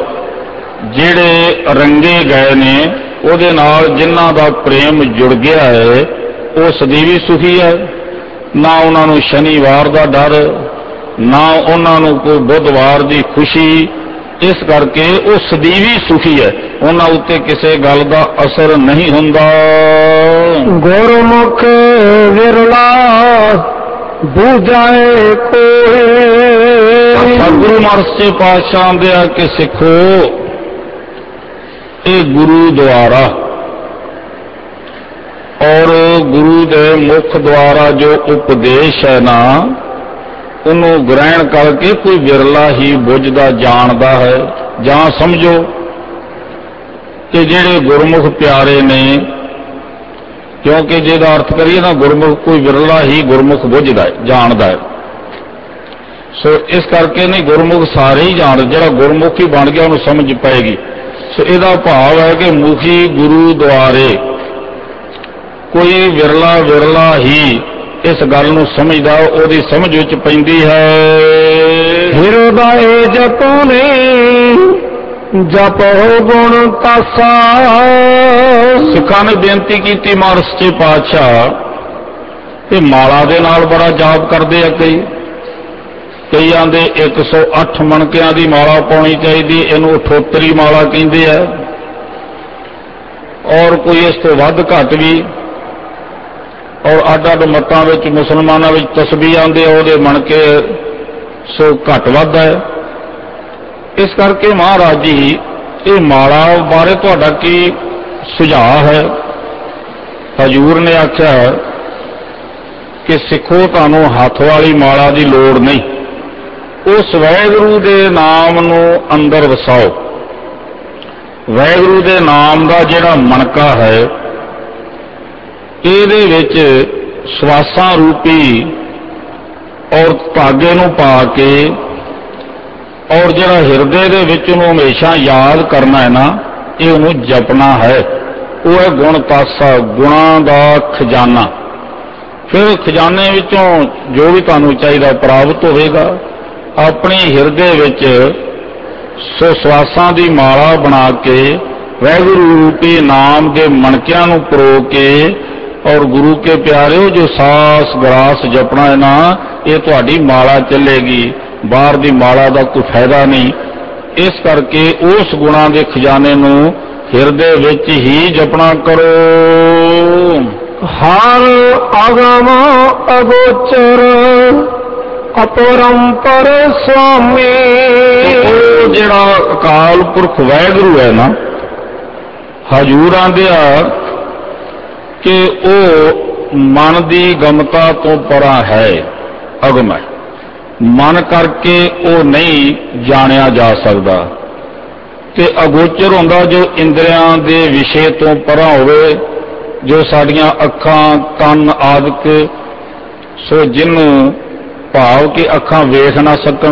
ਜਿਹੜੇ ਰੰਗੇ ਗਏ ਨੇ, ਉਹਦੇ ਨਾਲ ਜਿਨ੍ਹਾਂ ਦਾ ਪ੍ਰੇਮ ਜੁੜ ਗਿਆ ਹੈ, ਉਹ ਸਦੀਵੀ ਸੁਖੀ ਹੈ। ਨਾ ਉਹਨਾਂ ਨੂੰ ਸ਼ਨੀਵਾਰ ਦਾ ਡਰ, ਨਾ ਉਹਨਾਂ ਨੂੰ ਕੋਈ ਬੁੱਧਵਾਰ ਦੀ ਖੁਸ਼ੀ। ਇਸ ਕਰਕੇ ਉਹ ਸਦੀਵੀ ਸੁਖੀ ਹੈ, ਉਹਨਾਂ ਉੱਤੇ ਕਿਸੇ ਗੱਲ ਦਾ ਅਸਰ ਨਹੀਂ ਹੁੰਦਾ।
ਗੁਰਮੁਖ ਵਿਰਲਾ ਬੂਝਾਏ ਕੋਈ।
ਸਤਿਗੁਰੂ ਮਹਾਰਾਜ ਸੱਚੇ ਪਾਤਸ਼ਾਹ ਆਂਦੇ ਆ ਕਿ ਸਿੱਖੋ, ਇਹ ਗੁਰੂ ਦੁਆਰਾ ਔਰ ਗੁਰੂ ਦੇ ਮੁਖ ਦੁਆਰਾ ਜੋ ਉਪਦੇਸ਼ ਹੈ ਨਾ, ਉਹਨੂੰ ਗ੍ਰਹਿਣ ਕਰਕੇ ਕੋਈ ਵਿਰਲਾ ਹੀ ਬੁੱਝਦਾ ਜਾਣਦਾ ਹੈ। ਜਾਂ ਸਮਝੋ ਕਿ ਜਿਹੜੇ ਗੁਰਮੁਖ ਪਿਆਰੇ ਨੇ, ਕਿਉਂਕਿ ਜਿਹਦਾ ਅਰਥ ਕਰੀਏ ਨਾ, ਗੁਰਮੁਖ ਕੋਈ ਵਿਰਲਾ ਹੀ ਗੁਰਮੁਖ ਬੁੱਝਦਾ ਹੈ, ਜਾਣਦਾ ਹੈ। ਸੋ ਇਸ ਕਰਕੇ ਨਹੀਂ, ਗੁਰਮੁਖ ਸਾਰੇ ਹੀ ਜਾਣ, ਜਿਹੜਾ ਗੁਰਮੁਖੀ ਬਣ ਗਿਆ ਉਹਨੂੰ ਸਮਝ ਪਏਗੀ। ਸੋ ਇਹਦਾ ਭਾਵ ਹੈ ਕਿ ਮੁਖੀ ਗੁਰੂ ਦੁਆਰੇ ਕੋਈ ਵਿਰਲਾ ਹੀ ਇਸ ਗੱਲ ਨੂੰ ਸਮਝਦਾ, ਉਹਦੀ ਸਮਝ ਵਿੱਚ ਪੈਂਦੀ ਹੈ।
ਹਿਰਦੈ ਜਪਨੇ ਜਪੋ ਗੁਣ ਤਾਸਾ।
ਸਿੱਖਾਂ ਨੇ ਬੇਨਤੀ ਕੀਤੀ ਮਹਾਰਾਜ ਸੱਚੇ ਪਾਤਸ਼ਾਹ, ਤੇ ਮਾਲਾ ਦੇ ਨਾਲ ਬੜਾ ਜਾਪ ਕਰਦੇ ਆ ਕਈ ਆਂਦੇ 108 ਮਣਕਿਆਂ ਦੀ ਮਾਲਾ ਪਾਉਣੀ ਚਾਹੀਦੀ, ਇਹਨੂੰ ਅਠੋਤਰੀ ਮਾਲਾ ਕਹਿੰਦੇ ਆ। ਔਰ ਕੋਈ ਇਸ ਤੋਂ ਵੱਧ ਘੱਟ ਵੀ, ਔਰ ਅੱਡ-ਅੱਡ ਮਤਾਂ ਵਿੱਚ ਮੁਸਲਮਾਨਾਂ ਵਿੱਚ ਤਸਬੀਹ ਆਂਦੇ ਆ, ਉਹਦੇ ਮਣਕੇ ਸੋ ਘੱਟ ਵੱਧ ਹੈ। ਇਸ ਕਰਕੇ ਮਹਾਰਾਜ ਜੀ, ਇਹ ਮਾਲਾ ਬਾਰੇ ਤੁਹਾਡਾ ਕੀ ਸੁਝਾਅ ਹੈ? ਹਜ਼ੂਰ ਨੇ ਆਖਿਆ ਕਿ ਸਿੱਖੋ, ਤੁਹਾਨੂੰ ਹੱਥ ਵਾਲੀ ਮਾਲਾ ਦੀ ਲੋੜ ਨਹੀਂ, ਉਸ ਵਾਹਿਗੁਰੂ ਦੇ ਨਾਮ ਨੂੰ ਅੰਦਰ ਵਸਾਓ। ਵਾਹਿਗੁਰੂ ਦੇ ਨਾਮ ਦਾ ਜਿਹੜਾ ਮਣਕਾ ਹੈ, ਇਹਦੇ ਵਿੱਚ ਸਵਾਸਾਂ ਰੂਪੀ ਔਰ ਧਾਗੇ ਨੂੰ ਪਾ ਕੇ, ਔਰ ਜਿਹੜਾ ਹਿਰਦੇ ਦੇ ਵਿੱਚ ਉਹਨੂੰ ਹਮੇਸ਼ਾ ਯਾਦ ਕਰਨਾ ਹੈ ਨਾ, ਇਹ ਉਹਨੂੰ ਜਪਣਾ ਹੈ। ਉਹ ਹੈ ਗੁਣ ਤਾਸਾ, ਗੁਣਾਂ ਦਾ ਖਜ਼ਾਨਾ। ਫਿਰ ਖਜ਼ਾਨੇ ਵਿੱਚੋਂ ਜੋ ਵੀ ਤੁਹਾਨੂੰ ਚਾਹੀਦਾ ਪ੍ਰਾਪਤ ਹੋਵੇਗਾ। ਆਪਣੇ ਹਿਰਦੇ ਵਿੱਚ ਸੋ ਸਵਾਸਾਂ ਦੀ ਮਾਲਾ ਬਣਾ ਕੇ, ਵਾਹਿਗੁਰੂ ਰੂਪੀ ਨਾਮ ਦੇ ਮਣਕਿਆਂ ਨੂੰ ਪਰੋ ਕੇ, ਔਰ ਗੁਰੂ ਕੇ ਪਿਆਰਿਓ, ਜੋ ਸਾਸ ਗਰਾਸ ਜਪਣਾ ਹੈ ਨਾ, ਇਹ ਤੁਹਾਡੀ ਮਾਲਾ ਚੱਲੇਗੀ। ਬਾਹਰ ਦੀ ਮਾਲਾ ਦਾ ਕੋਈ ਫਾਇਦਾ ਨਹੀਂ। ਇਸ ਕਰਕੇ ਉਸ ਗੁਣਾਂ ਦੇ ਖਜ਼ਾਨੇ ਨੂੰ ਹਿਰਦੇ ਵਿੱਚ ਹੀ ਜਪਣਾ ਕਰੋ।
ਹਰ ਅਗਮ ਅਗੋਚਰ ਅਪਰੰਪਰ ਸੁਆਮੀ।
ਉਹ ਜਿਹੜਾ ਅਕਾਲ ਪੁਰਖ ਵਾਹਿਗੁਰੂ ਹੈ ਨਾ, ਹਜ਼ੂਰ ਆਂਦੇ ਆ ਕਿ ਉਹ ਮਨ ਦੀ ਗਮਤਾ ਤੋਂ ਪਰਾਂ ਹੈ, ਅਗਮ ਹੈ। ਮਨ ਕਰਕੇ ਉਹ ਨਹੀਂ ਜਾਣਿਆ ਜਾ ਸਕਦਾ। ਤੇ ਅਗੋਚਰ ਹੁੰਦਾ ਜੋ ਇੰਦਰੀਆਂ ਦੇ ਵਿਸ਼ੇ ਤੋਂ ਪਰਾਂ ਹੋਵੇ, ਜੋ ਸਾਡੀਆਂ ਅੱਖਾਂ, ਕੰਨ ਆਦਿਕ, ਸੋ ਜਿਹਨੂੰ ਭਾਵ ਕਿ ਅੱਖਾਂ ਵੇਖ ਨਾ ਸਕਣ,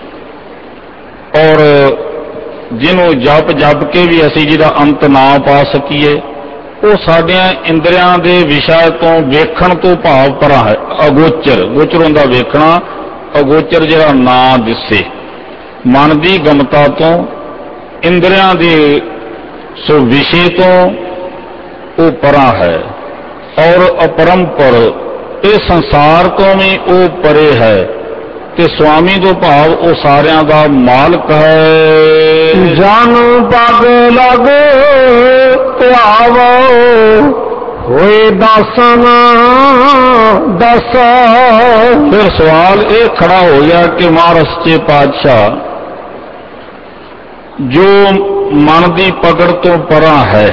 ਔਰ ਜਿਹਨੂੰ ਜਪ ਕੇ ਵੀ ਅਸੀਂ ਜਿਹਦਾ ਅੰਤ ਨਾ ਪਾ ਸਕੀਏ, ਉਹ ਸਾਡੀਆਂ ਇੰਦਰੀਆਂ ਦੇ ਵਿਸ਼ਾ ਤੋਂ ਵੇਖਣ ਤੋਂ ਭਾਵ ਪਰਾਂ ਹੈ। ਅਗੋਚਰ, ਗੋਚਰ ਹੁੰਦਾ ਵੇਖਣਾ, ਅਗੋਚਰ ਜਿਹੜਾ ਨਾ ਦਿਸੇ। ਮਨ ਦੀ ਗਮਤਾ ਤੋਂ, ਇੰਦਰੀਆਂ ਦੇ ਸੋ ਵਿਸ਼ੇ ਤੋਂ ਉਹ ਪਰਾਂ ਹੈ। ਔਰ ਅਪਰੰਪਰ, ਇਹ ਸੰਸਾਰ ਤੋਂ ਵੀ ਉਹ ਪਰੇ ਹੈ। ਤੇ ਸੁਆਮੀ ਤੋਂ ਭਾਵ ਉਹ ਸਾਰਿਆਂ ਦਾ ਮਾਲਕ ਹੈ।
ਜਨ ਪਗ ਲਗ ਧਿਆਵੋ ਹੋਏ ਦਾਸਨ ਦਸ।
ਫਿਰ ਸਵਾਲ ਇਹ ਖੜਾ ਹੋ ਗਿਆ ਕਿ ਮਹਾਰਾਜ ਸੱਚੇ ਪਾਤਸ਼ਾਹ, ਜੋ ਮਨ ਦੀ ਪਕੜ ਤੋਂ ਪਰਾਂ ਹੈ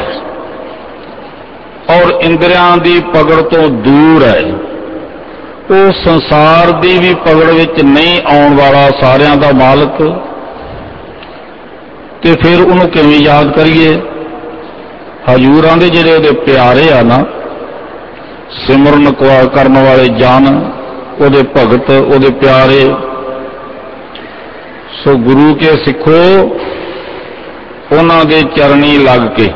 ਔਰ ਇੰਦਰੀਆਂ ਦੀ ਪਕੜ ਤੋਂ ਦੂਰ ਹੈ, ਉਹ ਸੰਸਾਰ ਦੀ ਵੀ ਪਕੜ ਵਿੱਚ ਨਹੀਂ ਆਉਣ ਵਾਲਾ, ਸਾਰਿਆਂ ਦਾ ਮਾਲਕ, ਤੇ ਫਿਰ ਉਹਨੂੰ ਕਿਵੇਂ ਯਾਦ ਕਰੀਏ? ਹਜ਼ੂਰਾਂ ਦੇ ਜਿਹੜੇ ਉਹਦੇ ਪਿਆਰੇ ਆ ਨਾ, ਸਿਮਰਨ ਕਰਨ ਵਾਲੇ ਜਨ, ਉਹਦੇ ਭਗਤ, ਉਹਦੇ ਪਿਆਰੇ। ਸੋ ਗੁਰੂ ਕੇ ਸਿੱਖੋ, ਉਹਨਾਂ ਦੇ ਚਰਨੀ ਲੱਗ ਕੇ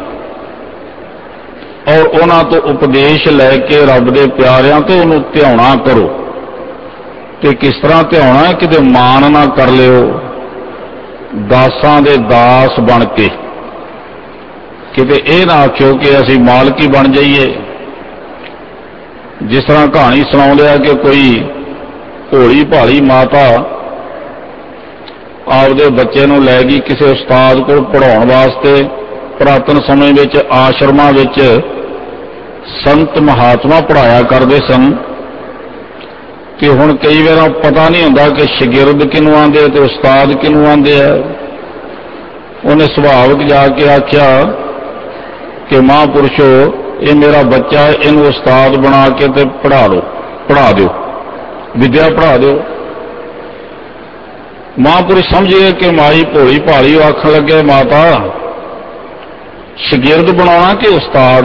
ਔਰ ਉਹਨਾਂ ਤੋਂ ਉਪਦੇਸ਼ ਲੈ ਕੇ ਰੱਬ ਦੇ ਪਿਆਰਿਆਂ ਤੋਂ ਉਹਨੂੰ ਧਿਆਉਣਾ ਕਰੋ। ਤੇ ਕਿਸ ਤਰ੍ਹਾਂ ਧਿਆਉਣਾ? ਕਿਤੇ ਮਾਣ ਨਾ ਕਰ ਲਿਓ, ਦਾਸਾਂ ਦੇ ਦਾਸ ਬਣ ਕੇ। ਕਿਤੇ ਇਹ ਨਾ ਆਖਿਓ ਕਿ ਅਸੀਂ ਮਾਲਕੀ ਬਣ ਜਾਈਏ। ਜਿਸ ਤਰ੍ਹਾਂ ਕਹਾਣੀ ਸੁਣਾਉਂਦੇ ਆ ਕਿ ਕੋਈ ਭੋਲੀ ਭਾਲੀ ਮਾਤਾ ਆਪਦੇ ਬੱਚੇ ਨੂੰ ਲੈ ਗਈ ਕਿਸੇ ਉਸਤਾਦ ਕੋਲ ਪੜ੍ਹਾਉਣ ਵਾਸਤੇ। ਪੁਰਾਤਨ ਸਮੇਂ ਵਿੱਚ ਆਸ਼ਰਮਾਂ ਵਿੱਚ ਸੰਤ ਮਹਾਤਮਾ ਪੜ੍ਹਾਇਆ ਕਰਦੇ ਸਨ। ਕਿ ਹੁਣ ਕਈ ਵਾਰ ਪਤਾ ਨਹੀਂ ਹੁੰਦਾ ਕਿ ਸ਼ਾਗਿਰਦ ਕਿਹਨੂੰ ਆਉਂਦੇ ਤੇ ਉਸਤਾਦ ਕਿਹਨੂੰ ਆਉਂਦੇ ਆ। ਉਹਨੇ ਸੁਭਾਵਿਕ ਜਾ ਕੇ ਆਖਿਆ ਕਿ ਮਹਾਂਪੁਰਸ਼ੋ, ਇਹ ਮੇਰਾ ਬੱਚਾ ਹੈ, ਇਹਨੂੰ ਉਸਤਾਦ ਬਣਾ ਕੇ ਤੇ ਪੜ੍ਹਾ ਦਿਓ, ਵਿਦਿਆ ਪੜ੍ਹਾ ਦਿਓ। ਮਹਾਂਪੁਰਸ਼ ਸਮਝੇ ਕਿ ਮਾਈ ਭੋਲੀ ਭਾਲੀ ਆਖਣ ਲੱਗੇ, ਮਾਤਾ ਸ਼ਾਗਿਰਦ ਬਣਾਉਣਾ ਕਿ ਉਸਤਾਦ?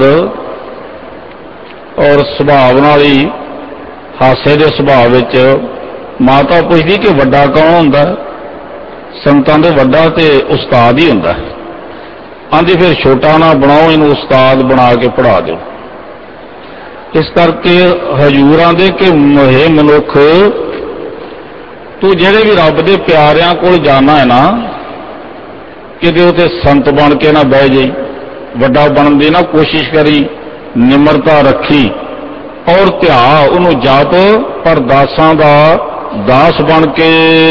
ਔਰ ਸੁਭਾਅ ਨਾਲ ਹੀ ਹਾਸੇ ਦੇ ਸੁਭਾਅ ਵਿੱਚ ਮਾਤਾ ਪੁੱਛਦੀ ਕਿ ਵੱਡਾ ਕੌਣ ਹੁੰਦਾ? ਸੰਤਾਂ ਦੇ ਵੱਡਾ ਤੇ ਉਸਤਾਦ ਹੀ ਹੁੰਦਾ। ਆਂਦੀ ਫਿਰ ਛੋਟਾ ਨਾ ਬਣਾਓ, ਇਹਨੂੰ ਉਸਤਾਦ ਬਣਾ ਕੇ ਪੜ੍ਹਾ ਦਿਓ। ਇਸ ਕਰਕੇ ਹਜ਼ੂਰਾਂ ਦੇ ਕਿ ਮਹੇ ਮਨੁੱਖ, ਤੂੰ ਜਿਹੜੇ ਵੀ ਰੱਬ ਦੇ ਪਿਆਰਿਆਂ ਕੋਲ ਜਾਣਾ ਹੈ ਨਾ, ਕਿਤੇ ਉਹ ਤੇ ਸੰਤ ਬਣ ਕੇ ਨਾ ਬਹਿ ਜਾਈ, ਵੱਡਾ ਬਣਨ ਦੀ ਨਾ ਕੋਸ਼ਿਸ਼ ਕਰੀ, ਨਿਮਰਤਾ ਰੱਖੀ ਔਰ ਧਿਆ ਉਹਨੂੰ ਜਪ, ਪਰ ਦਾਸਾਂ ਦਾ ਦਾਸ ਬਣ ਕੇ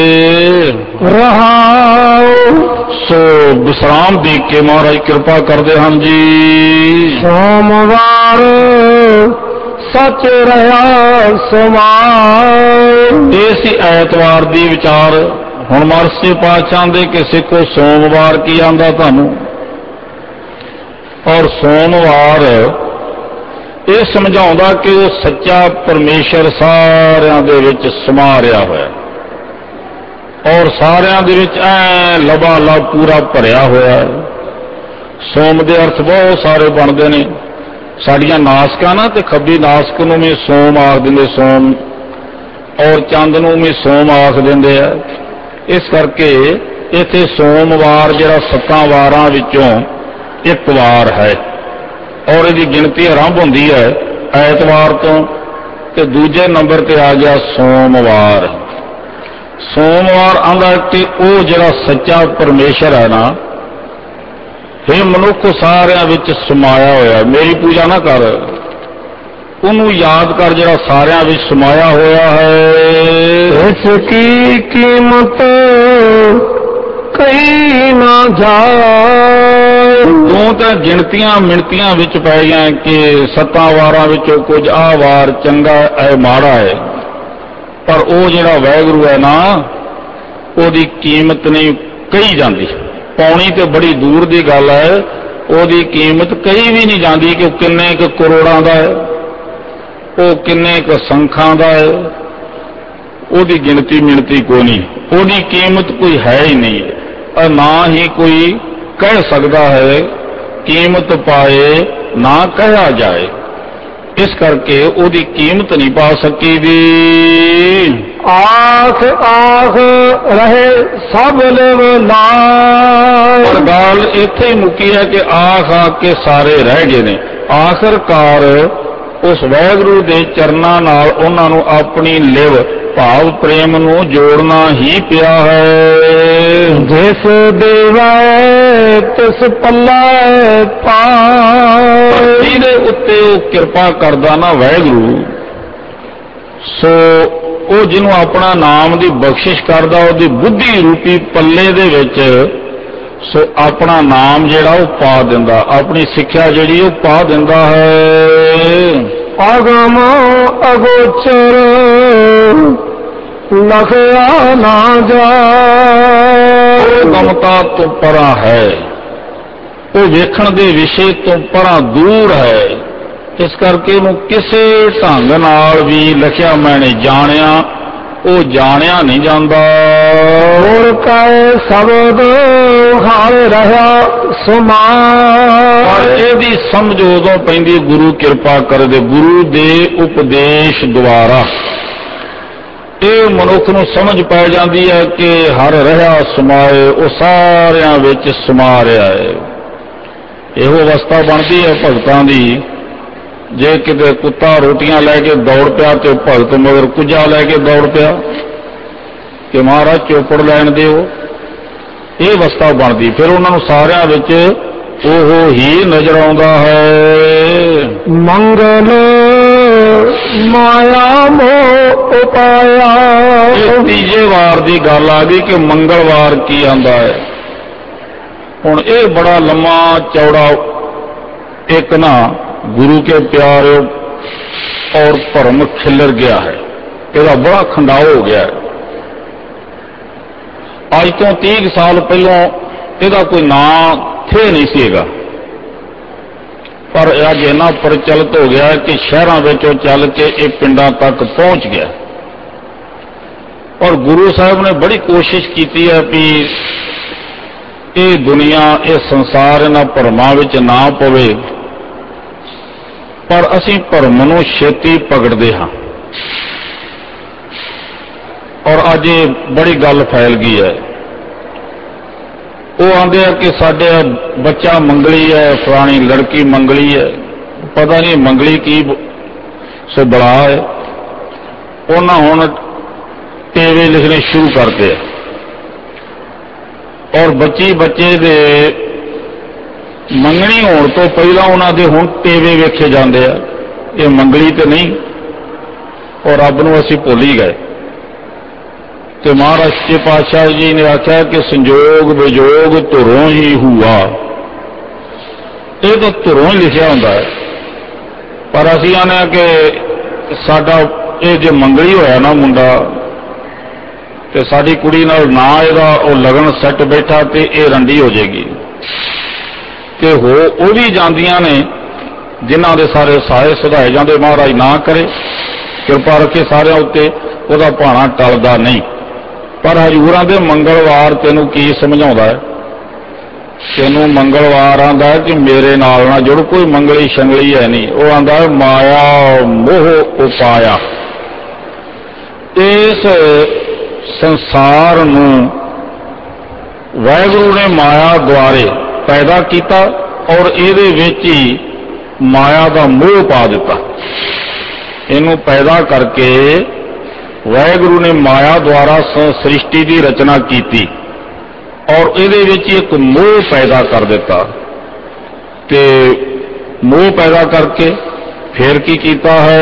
ਰਹਾਉ।
ਸੋ ਵਿਸਰਾਮ ਦੇ ਕੇ ਮਹਾਰਾਜ ਕਿਰਪਾ ਕਰਦੇ ਹਨ ਜੀ।
ਸੋਮਵਾਰ ਸੱਚ ਰਹਾ ਸਮਾਏ।
ਇਹ ਸੀ ਐਤਵਾਰ ਦੀ ਵਿਚਾਰ। ਹੁਣ ਮਰਸੇ ਪਾਤਸ਼ਾਹ ਦੇ ਕਿ ਸਿੱਖੋ ਸੋਮਵਾਰ ਕੀ ਆਂਦਾ ਤੁਹਾਨੂੰ। ਔਰ ਸੋਮਵਾਰ ਇਹ ਸਮਝਾਉਂਦਾ ਕਿ ਉਹ ਸੱਚਾ ਪਰਮੇਸ਼ਰ ਸਾਰਿਆਂ ਦੇ ਵਿੱਚ ਸਮਾ ਰਿਹਾ ਹੋਇਆ ਔਰ ਸਾਰਿਆਂ ਦੇ ਵਿੱਚ ਐ ਲਬਾਲਬ ਪੂਰਾ ਭਰਿਆ ਹੋਇਆ। ਸੋਮ ਦੇ ਅਰਥ ਬਹੁਤ ਸਾਰੇ ਬਣਦੇ ਨੇ। ਸਾਡੀਆਂ ਨਾਸਕਾਂ ਨਾ ਤੇ ਖੱਬੀ ਨਾਸਕ ਨੂੰ ਵੀ ਸੋਮ ਆਖ ਦਿੰਦੇ, ਸੋਮ, ਔਰ ਚੰਦ ਨੂੰ ਵੀ ਸੋਮ ਆਖ ਦਿੰਦੇ ਆ। ਇਸ ਕਰਕੇ ਇੱਥੇ ਸੋਮਵਾਰ ਜਿਹੜਾ 7 ਵਾਰਾਂ ਵਿੱਚੋਂ ਇੱਕ ਵਾਰ ਹੈ ਔਰ ਇਹਦੀ ਗਿਣਤੀ ਆਰੰਭ ਹੁੰਦੀ ਹੈ ਐਤਵਾਰ ਤੋਂ, ਤੇ ਦੂਜੇ ਨੰਬਰ ਤੇ ਆ ਗਿਆ ਸੋਮਵਾਰ। ਸੋਮਵਾਰ ਆਂਦਾ ਕਿ ਉਹ ਜਿਹੜਾ ਸੱਚਾ ਪਰਮੇਸ਼ਰ ਹੈ ਨਾ, ਇਹ ਮਨੁੱਖ ਸਾਰਿਆਂ ਵਿੱਚ ਸਮਾਇਆ ਹੋਇਆ। ਮੇਰੀ ਪੂਜਾ ਨਾ ਕਰ, ਉਹਨੂੰ ਯਾਦ ਕਰ ਜਿਹੜਾ ਸਾਰਿਆਂ ਵਿੱਚ ਸਮਾਇਆ ਹੋਇਆ ਹੈ।
ਇਸ ਕੀ ਕੀਮਤ ਕਈ ਨਾ ਜਾਏ।
ਤੂੰ ਤਾਂ ਗਿਣਤੀਆਂ ਮਿਣਤੀਆਂ ਵਿੱਚ ਪੈ ਗਿਆ ਕਿ 7 ਵਾਰਾਂ ਵਿੱਚੋਂ ਕੁਝ ਆਹ ਵਾਰ ਚੰਗਾ ਹੈ ਮਾੜਾ ਹੈ, ਪਰ ਉਹ ਜਿਹੜਾ ਵਾਹਿਗੁਰੂ ਹੈ ਨਾ, ਉਹਦੀ ਕੀਮਤ ਨਹੀਂ ਕਹੀ ਜਾਂਦੀ। ਪਾਉਣੀ ਤੇ ਬੜੀ ਦੂਰ ਦੀ ਗੱਲ ਹੈ, ਉਹਦੀ ਕੀਮਤ ਕਹੀ ਵੀ ਨਹੀਂ ਜਾਂਦੀ ਕਿ ਕਿੰਨੇ ਕੁ ਕਰੋੜਾਂ ਦਾ ਹੈ, ਉਹ ਕਿੰਨੇ ਕੁ ਸੰਖਾਂ ਦਾ ਹੈ। ਉਹਦੀ ਗਿਣਤੀ ਮਿਣਤੀ ਕੋਈ ਨਹੀਂ, ਉਹਦੀ ਕੀਮਤ ਕੋਈ ਹੈ ਹੀ ਨਹੀਂ, ਨਾ ਹੀ ਕੋਈ ਕਹਿ ਸਕਦਾ ਹੈ। ਕੀਮਤ ਪਾਏ ਨਾ ਕਹਿਆ ਜਾਏ, ਇਸ ਕਰਕੇ ਉਹਦੀ ਕੀਮਤ ਨਹੀਂ ਪਾ ਸਕੀ ਦੀ।
ਆਖ ਆਖ ਰਹੇ ਸਭ ਲਿਵ ਲਾਇ।
ਪਰ ਗੱਲ ਇੱਥੇ ਹੀ ਮੁੱਕੀ ਹੈ ਕਿ ਆਖ ਆਖ ਕੇ ਸਾਰੇ ਰਹਿ ਗਏ ਨੇ। ਆਖਰਕਾਰ ਉਸ ਵਾਹਿਗੁਰੂ ਦੇ ਚਰਨਾਂ ਨਾਲ ਉਹਨਾਂ ਨੂੰ ਆਪਣੀ ਲਿਵ ਭਾਵ ਪ੍ਰੇਮ ਨੂੰ ਜੋੜਨਾ ਹੀ ਪਿਆ ਹੈ।
ਜਿਸ ਦੇਵੈ ਤਿਸ ਪੱਲੇ ਪਾਇ।
ਜਿਹਦੇ ਉੱਤੇ ਉਹ ਕਿਰਪਾ ਕਰਦਾ ਨਾ ਵਾਹਿਗੁਰੂ, ਸੋ ਉਹ ਜਿਹਨੂੰ ਆਪਣਾ ਨਾਮ ਦੀ ਬਖਸ਼ਿਸ਼ ਕਰਦਾ, ਉਹਦੀ ਬੁੱਧੀ ਰੂਪੀ ਪੱਲੇ ਦੇ ਵਿੱਚ ਸੋ ਆਪਣਾ ਨਾਮ ਜਿਹੜਾ ਉਹ ਪਾ ਦਿੰਦਾ, ਆਪਣੀ ਸਿੱਖਿਆ ਜਿਹੜੀ ਉਹ ਪਾ ਦਿੰਦਾ ਹੈ।
ਅਗਮ ਅਗੋਚਰ ਲਖਿਆ ਨਾ ਜਾਏ।
ਉਹ ਮਮਤਾ ਤੋਂ ਪਰਾਂ ਹੈ, ਉਹ ਵੇਖਣ ਦੇ ਵਿਸ਼ੇ ਤੋਂ ਪਰਾਂ ਦੂਰ ਹੈ। ਇਸ ਕਰਕੇ ਉਹਨੂੰ ਕਿਸੇ ਢੰਗ ਨਾਲ ਵੀ ਲਿਖਿਆ ਮੈਂ ਨਹੀਂ ਜਾਣਿਆ, ਉਹ ਜਾਣਿਆ ਨਹੀਂ ਜਾਂਦਾ।
ਗੁਰ ਕੈ ਸ਼ਬਦ ਹਰ ਰਹਾ ਸਮਾਏ।
ਪਰ ਇਹਦੀ ਸਮਝ ਉਦੋਂ ਪੈਂਦੀ ਗੁਰੂ ਕਿਰਪਾ ਕਰਦੇ, ਗੁਰੂ ਦੇ ਉਪਦੇਸ਼ ਦੁਆਰਾ ਇਹ ਮਨੁੱਖ ਨੂੰ ਸਮਝ ਪੈ ਜਾਂਦੀ ਹੈ ਕਿ ਹਰ ਰਿਹਾ ਸਮਾਏ, ਉਹ ਸਾਰਿਆਂ ਵਿੱਚ ਸਮਾ ਰਿਹਾ ਹੈ। ਇਹੋ ਅਵਸਥਾ ਬਣਦੀ ਹੈ ਭਗਤਾਂ ਦੀ। ਜੇ ਕਿਤੇ ਕੁੱਤਾ ਰੋਟੀਆਂ ਲੈ ਕੇ ਦੌੜ ਪਿਆ ਤੇ ਭਗਤ ਮਗਰ ਕੁੱਜਾ ਲੈ ਕੇ ਦੌੜ ਪਿਆ ਕਿ ਮਹਾਰਾਜ ਚੋਪੜ ਲੈਣ ਦਿਓ, ਇਹ ਅਵਸਥਾ ਬਣਦੀ। ਫਿਰ ਉਹਨਾਂ ਨੂੰ ਸਾਰਿਆਂ ਵਿੱਚ ਉਹ ਹੀ ਨਜ਼ਰ ਆਉਂਦਾ ਹੈ।
ਮੰਗਲ ਮਾਇਆ ਮੋਹ ਉਪਾਇਆ।
ਇਹ ਤੀਜੇ ਵਾਰ ਦੀ ਗੱਲ ਆ ਗਈ ਕਿ ਮੰਗਲਵਾਰ ਕੀ ਆਂਦਾ ਹੈ। ਹੁਣ ਇਹ ਬੜਾ ਲੰਮਾ ਚੌੜਾ ਇੱਕ ਨਾ ਗੁਰੂ ਕੇ ਪਿਆਰਿਓ ਔਰ ਭਰਮ ਖਿਲਰ ਗਿਆ ਹੈ, ਇਹਦਾ ਬੜਾ ਖੰਡਾਓ ਹੋ ਗਿਆ ਹੈ। ਅੱਜ ਤੋਂ 30 ਸਾਲ ਪਹਿਲਾਂ ਇਹਦਾ ਕੋਈ ਨਾਂ ਥੇ ਨਹੀਂ ਸੀਗਾ, ਪਰ ਅੱਜ ਇੰਨਾ ਪ੍ਰਚਲਿਤ ਹੋ ਗਿਆ ਕਿ ਸ਼ਹਿਰਾਂ ਵਿੱਚੋਂ ਚੱਲ ਕੇ ਇਹ ਪਿੰਡਾਂ ਤੱਕ ਪਹੁੰਚ ਗਿਆ। ਔਰ ਗੁਰੂ ਸਾਹਿਬ ਨੇ ਬੜੀ ਕੋਸ਼ਿਸ਼ ਕੀਤੀ ਹੈ ਵੀ ਇਹ ਦੁਨੀਆ, ਇਹ ਸੰਸਾਰ ਇਹਨਾਂ ਭਰਮਾਂ ਵਿੱਚ ਨਾ ਪਵੇ, ਪਰ ਅਸੀਂ ਭਰਮ ਨੂੰ ਛੇਤੀ ਪਕੜਦੇ ਹਾਂ। ਔਰ ਅੱਜ ਇਹ ਬੜੀ ਗੱਲ ਫੈਲ ਗਈ ਹੈ। ਉਹ ਆਂਦੇ ਆ ਕਿ ਸਾਡੇ ਬੱਚਾ ਮੰਗਲੀ ਹੈ, ਫਲਾਣੀ ਲੜਕੀ ਮੰਗਲੀ ਹੈ। ਪਤਾ ਨਹੀਂ ਮੰਗਲੀ ਕੀ ਸੋ ਬੜਾ ਹੈ। ਉਹਨਾਂ ਹੁਣ ਟੇਵੇ ਲਿਖਣੇ ਸ਼ੁਰੂ ਕਰਦੇ ਆ ਔਰ ਬੱਚੇ ਦੇ ਮੰਗਣੀ ਹੋਣ ਤੋਂ ਪਹਿਲਾਂ ਉਹਨਾਂ ਦੇ ਹੁਣ ਟੇਵੇ ਵੇਖੇ ਜਾਂਦੇ ਆ। ਇਹ ਮੰਗਲੀ ਤੇ ਨਹੀਂ, ਔਰ ਰੱਬ ਨੂੰ ਅਸੀਂ ਭੁੱਲ ਹੀ ਗਏ। ਤੇ ਮਹਾਰਾਜ ਸੱਚੇ ਪਾਤਸ਼ਾਹ ਜੀ ਨੇ ਆਖਿਆ ਕਿ ਸੰਜੋਗ ਵਿਜੋਗ ਧੁਰੋਂ ਹੀ ਹੁਆ। ਇਹ ਤਾਂ ਧੁਰੋਂ ਹੀ ਲਿਖਿਆ ਹੁੰਦਾ ਹੈ, ਪਰ ਅਸੀਂ ਆਨੇ ਕਿ ਸਾਡਾ ਇਹ ਜੇ ਮੰਗਲੀ ਹੋਇਆ ਨਾ ਮੁੰਡਾ ਤੇ ਸਾਡੀ ਕੁੜੀ ਨਾਲ ਨਾ ਇਹਦਾ ਉਹ ਲਗਨ ਸੱਟ ਬੈਠਾ ਤੇ ਇਹ ਰੰਡੀ ਹੋ ਜਾਏਗੀ। ਤੇ ਉਹ ਵੀ ਜਾਂਦੀਆਂ ਨੇ ਜਿਨ੍ਹਾਂ ਦੇ ਸਾਰੇ ਸਾਏ ਸੁਧਾਏ ਜਾਂਦੇ। ਮਹਾਰਾਜ ਨਾ ਕਰੇ, ਕਿਰਪਾ ਰੱਖੇ ਸਾਰਿਆਂ ਉੱਤੇ, ਉਹਦਾ ਭਾਣਾ ਟਲਦਾ ਨਹੀਂ। ਪਰ ਹਜ਼ੂਰਾਂ ਦੇ ਮੰਗਲਵਾਰ ਤੈਨੂੰ ਕੀ ਸਮਝਾਉਂਦਾ ਹੈ? ਤੈਨੂੰ ਮੰਗਲਵਾਰ ਆਂਦਾ ਕਿ ਮੇਰੇ ਨਾਲ ਨਾ ਜੁੜ, ਕੋਈ ਮੰਗਲੀ ਸ਼ੰਗਲੀ ਹੈ ਨਹੀਂ। ਉਹ ਆਂਦਾ ਮਾਇਆ ਮੋਹ ਉਪਾਇਆ। ਇਸ ਸੰਸਾਰ ਨੂੰ ਵਾਹਿਗੁਰੂ ਨੇ ਮਾਇਆ ਦੁਆਰੇ ਪੈਦਾ ਕੀਤਾ ਔਰ ਇਹਦੇ ਵਿੱਚ ਹੀ ਮਾਇਆ ਦਾ ਮੋਹ ਪਾ ਦਿੱਤਾ। ਇਹਨੂੰ ਪੈਦਾ ਕਰਕੇ ਵਾਹਿਗੁਰੂ ਨੇ ਮਾਇਆ ਦੁਆਰਾ ਸ੍ਰਿਸ਼ਟੀ ਦੀ ਰਚਨਾ ਕੀਤੀ ਔਰ ਇਹਦੇ ਵਿੱਚ ਇੱਕ ਮੋਹ ਪੈਦਾ ਕਰ ਦਿੱਤਾ। ਤੇ ਮੋਹ ਪੈਦਾ ਕਰਕੇ ਫਿਰ ਕੀ ਕੀਤਾ ਹੈ?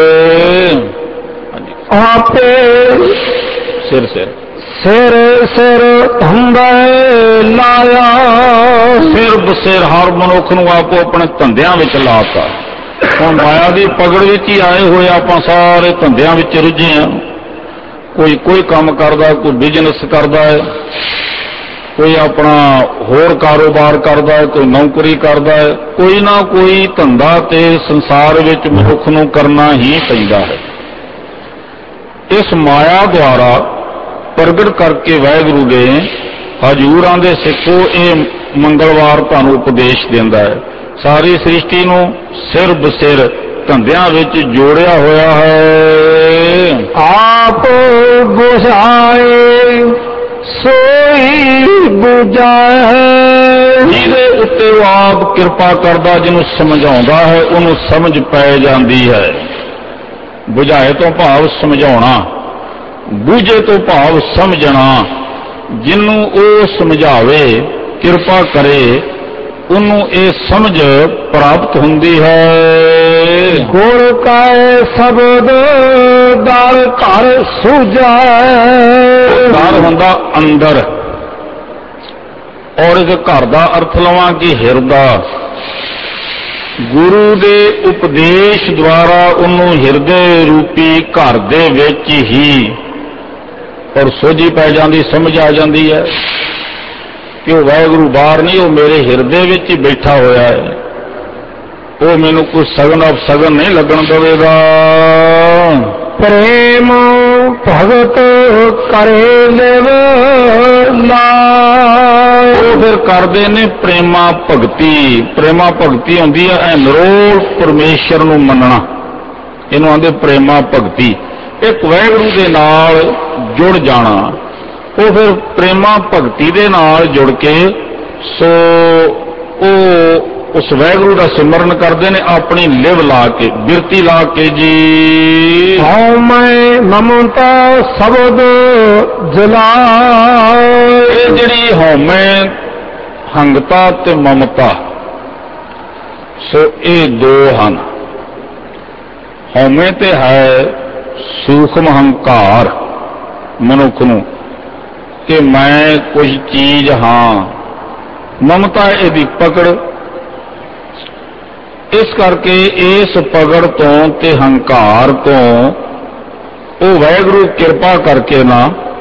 ਆਪੇ
ਸਿਰ
ਸਿਰ ਧੰਦੇ ਲਾਇਆ।
ਸਿਰ ਬਸਿਰ ਹਰ ਮਨੁੱਖ ਨੂੰ ਆਪੋ ਆਪਣੇ ਧੰਦਿਆਂ ਵਿੱਚ ਲਾਤਾ। ਹੁਣ ਮਾਇਆ ਦੀ ਪਗੜ ਵਿੱਚ ਹੀ ਆਏ ਹੋਏ ਆਪਾਂ ਸਾਰੇ ਧੰਦਿਆਂ ਵਿੱਚ ਰੁੱਝੇ ਹਾਂ। ਕੋਈ ਕੰਮ ਕਰਦਾ, ਕੋਈ ਬਿਜ਼ਨਸ ਕਰਦਾ ਹੈ, ਕੋਈ ਆਪਣਾ ਹੋਰ ਕਾਰੋਬਾਰ ਕਰਦਾ ਹੈ, ਕੋਈ ਨੌਕਰੀ ਕਰਦਾ ਹੈ। ਕੋਈ ਨਾ ਕੋਈ ਧੰਦਾ ਤੇ ਸੰਸਾਰ ਵਿੱਚ ਮਨੁੱਖ ਨੂੰ ਕਰਨਾ ਹੀ ਪੈਂਦਾ ਹੈ। ਇਸ ਮਾਇਆ ਦੁਆਰਾ ਪ੍ਰਗਟ ਕਰਕੇ ਵਾਹਿਗੁਰੂ ਦੇ ਹਜ਼ੂਰਾਂ ਦੇ ਸਿੱਖੋ ਇਹ ਮੰਗਲਵਾਰ ਤੁਹਾਨੂੰ ਉਪਦੇਸ਼ ਦਿੰਦਾ ਹੈ। ਸਾਰੀ ਸ੍ਰਿਸ਼ਟੀ ਨੂੰ ਸਿਰ ਬਸਿਰ ਧੰਦਿਆਂ ਵਿੱਚ ਜੋੜਿਆ ਹੋਇਆ ਹੈ।
ਆਪ ਬੁਝਾਏ ਸੋਈ ਬੁਝਾਏ।
ਜਿਹਦੇ ਉੱਤੇ ਉਹ ਆਪ ਕਿਰਪਾ ਕਰਦਾ, ਜਿਹਨੂੰ ਸਮਝਾਉਂਦਾ ਹੈ ਉਹਨੂੰ ਸਮਝ ਪੈ ਜਾਂਦੀ ਹੈ। ਬੁਝਾਏ ਤੋਂ ਭਾਵ ਸਮਝਾਉਣਾ, ਬੂਝੇ ਤੋਂ ਭਾਵ ਸਮਝਣਾ। ਜਿਹਨੂੰ ਉਹ ਸਮਝਾਵੇ, ਕਿਰਪਾ ਕਰੇ, ਉਹਨੂੰ ਇਹ ਸਮਝ ਪ੍ਰਾਪਤ ਹੁੰਦੀ ਹੈ।
ਗੁਰ ਕੈ ਸ਼ਬਦ ਦਰ ਘਰ ਸੁਝਾਏ।
ਘਰ ਹੁੰਦਾ ਅੰਦਰ, ਔਰ ਇਸ ਘਰ ਦਾ ਅਰਥ ਲਵਾਂ ਕਿ ਹਿਰਦਾ। ਗੁਰੂ ਦੇ ਉਪਦੇਸ਼ ਦੁਆਰਾ ਉਹਨੂੰ ਹਿਰਦੇ ਰੂਪੀ ਘਰ ਦੇ ਵਿੱਚ ਹੀ ਔਰ ਸੋਝੀ ਪੈ ਜਾਂਦੀ, ਸਮਝ ਆ ਜਾਂਦੀ ਹੈ ਕਿ ਉਹ ਵਾਹਿਗੁਰੂ ਬਾਹਰ ਨਹੀਂ, ਉਹ ਮੇਰੇ ਹਿਰਦੇ ਵਿੱਚ ਹੀ ਬੈਠਾ ਹੋਇਆ ਹੈ। ਉਹ ਮੈਨੂੰ ਕੋਈ ਸਗਨ ਅਪਸਗਨ ਨਹੀਂ ਲੱਗਣ ਦੇਵੇਗਾ।
ਪ੍ਰੇਮ ਭਗਤ ਕਰੇ ਲਿਵ ਲਾਇ।
ਉਹ ਫਿਰ ਕਰਦੇ ਨੇ ਪ੍ਰੇਮਾ ਭਗਤੀ। ਪ੍ਰੇਮਾ ਭਗਤੀ ਹੁੰਦੀ ਹੈ ਐ ਨਿਰੋਲ ਪਰਮੇਸ਼ਰ ਨੂੰ ਮੰਨਣਾ, ਇਹਨੂੰ ਆਂਦੇ ਪ੍ਰੇਮਾ ਭਗਤੀ। ਇੱਕ ਵਾਹਿਗੁਰੂ ਦੇ ਨਾਲ ਜੁੜ ਜਾਣਾ। ਉਹ ਫਿਰ ਪ੍ਰੇਮਾ ਭਗਤੀ ਦੇ ਨਾਲ ਜੁੜ ਕੇ ਸੋ ਉਹ ਉਸ ਵਾਹਿਗੁਰੂ ਦਾ ਸਿਮਰਨ ਕਰਦੇ ਨੇ ਆਪਣੀ ਲਿਵ ਲਾ ਕੇ, ਬਿਰਤੀ ਲਾ ਕੇ ਜੀ।
ਹਉ ਮੈਂ ਮਮਤਾ ਸ਼ਬਦ ਜਲਾਏ।
ਇਹ ਜਿਹੜੀ ਹਉਮੈ, ਹੰਗਤਾ ਤੇ ਮਮਤਾ, ਸੋ ਇਹ ਦੋ ਹਨ। ਹਉਮੈ ਤੇ ਹੈ ਸੂਖਮ ਹੰਕਾਰ ਮਨੁੱਖ ਨੂੰ ਕਿ ਮੈਂ ਕੁਝ ਚੀਜ਼ ਹਾਂ। ਮਮਤਾ ਇਹਦੀ ਪਕੜ। ਇਸ ਕਰਕੇ ਇਸ ਪਕੜ ਤੋਂ ਤੇ ਹੰਕਾਰ ਤੋਂ ਉਹ ਵਾਹਿਗੁਰੂ ਕਿਰਪਾ ਕਰਕੇ ਨਾ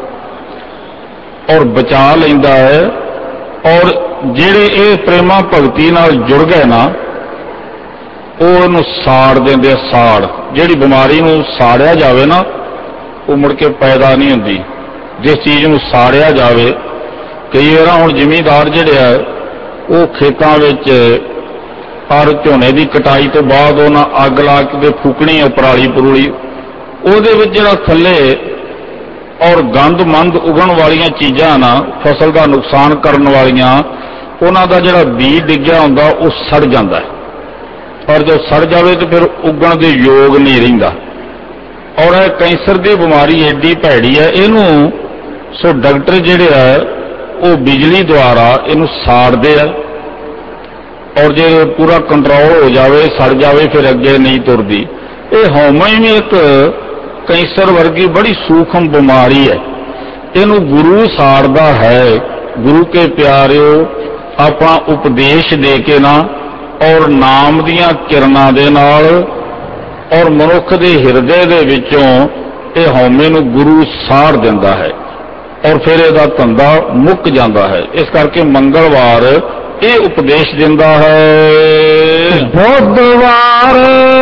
ਔਰ ਬਚਾ ਲੈਂਦਾ ਹੈ। ਔਰ ਜਿਹੜੇ ਇਹ ਪ੍ਰੇਮਾ ਭਗਤੀ ਨਾਲ ਜੁੜ ਗਏ ਨਾ, ਉਹ ਉਹਨੂੰ ਸਾੜ ਦਿੰਦੇ ਆ। ਸਾੜ, ਜਿਹੜੀ ਬਿਮਾਰੀ ਨੂੰ ਸਾੜਿਆ ਜਾਵੇ ਨਾ, ਉਹ ਮੁੜ ਕੇ ਪੈਦਾ ਨਹੀਂ ਹੁੰਦੀ। ਜਿਸ ਚੀਜ਼ ਨੂੰ ਸਾੜਿਆ ਜਾਵੇ, ਕਈ ਵਾਰ ਹੁਣ ਜ਼ਿਮੀਂਦਾਰ ਜਿਹੜੇ ਆ ਉਹ ਖੇਤਾਂ ਵਿੱਚ ਪਰ ਝੋਨੇ ਦੀ ਕਟਾਈ ਤੋਂ ਬਾਅਦ ਉਹਨਾਂ ਅੱਗ ਲਾ ਕੇ ਫੂਕਣੀ ਹੈ ਪਰਾਲੀ ਪਰੂਲੀ, ਉਹਦੇ ਵਿੱਚ ਜਿਹੜਾ ਥੱਲੇ ਔਰ ਗੰਦ-ਮੰਦ ਉਗਣ ਵਾਲੀਆਂ ਚੀਜ਼ਾਂ ਨਾ, ਫਸਲ ਦਾ ਨੁਕਸਾਨ ਕਰਨ ਵਾਲੀਆਂ, ਉਹਨਾਂ ਦਾ ਜਿਹੜਾ ਬੀਜ ਡਿੱਗਿਆ ਹੁੰਦਾ ਉਹ ਸੜ ਜਾਂਦਾ ਹੈ। ਔਰ ਜੋ ਸੜ ਜਾਵੇ ਤਾਂ ਫਿਰ ਉਗਣ ਦੇ ਯੋਗ ਨਹੀਂ ਰਹਿੰਦਾ। ਔਰ ਇਹ ਕੈਂਸਰ ਦੀ ਬਿਮਾਰੀ ਐਡੀ ਭੈੜੀ ਹੈ, ਇਹਨੂੰ ਸੋ ਡਾਕਟਰ ਜਿਹੜੇ ਆ ਉਹ ਬਿਜਲੀ ਦੁਆਰਾ ਇਹਨੂੰ ਸਾੜਦੇ ਆ। ਔਰ ਜੇ ਪੂਰਾ ਕੰਟਰੋਲ ਹੋ ਜਾਵੇ, ਸੜ ਜਾਵੇ, ਫਿਰ ਅੱਗੇ ਨਹੀਂ ਤੁਰਦੀ। ਇਹ ਹਉਮੈ ਵੀ ਇੱਕ ਕੈਂਸਰ ਵਰਗੀ ਬੜੀ ਸੂਖਮ ਬਿਮਾਰੀ ਹੈ। ਇਹਨੂੰ ਗੁਰੂ ਸਾੜਦਾ ਹੈ। ਗੁਰੂ ਕੇ ਪਿਆਰਿਓ, ਆਪਣਾ ਉਪਦੇਸ਼ ਦੇ ਕੇ ਨਾ ਔਰ ਨਾਮ ਦੀਆਂ ਕਿਰਨਾਂ ਦੇ ਨਾਲ ਔਰ ਮਨੁੱਖ ਦੇ ਹਿਰਦੇ ਦੇ ਵਿੱਚੋਂ ਇਹ ਹਉਮੈ ਨੂੰ ਗੁਰੂ ਸਾੜ ਦਿੰਦਾ ਹੈ ਔਰ ਫਿਰ ਇਹਦਾ ਧੰਦਾ ਮੁੱਕ ਜਾਂਦਾ ਹੈ। ਇਸ ਕਰਕੇ ਮੰਗਲਵਾਰ ਇਹ ਉਪਦੇਸ਼ ਦਿੰਦਾ ਹੈ।
ਬੁੱਧਵਾਰ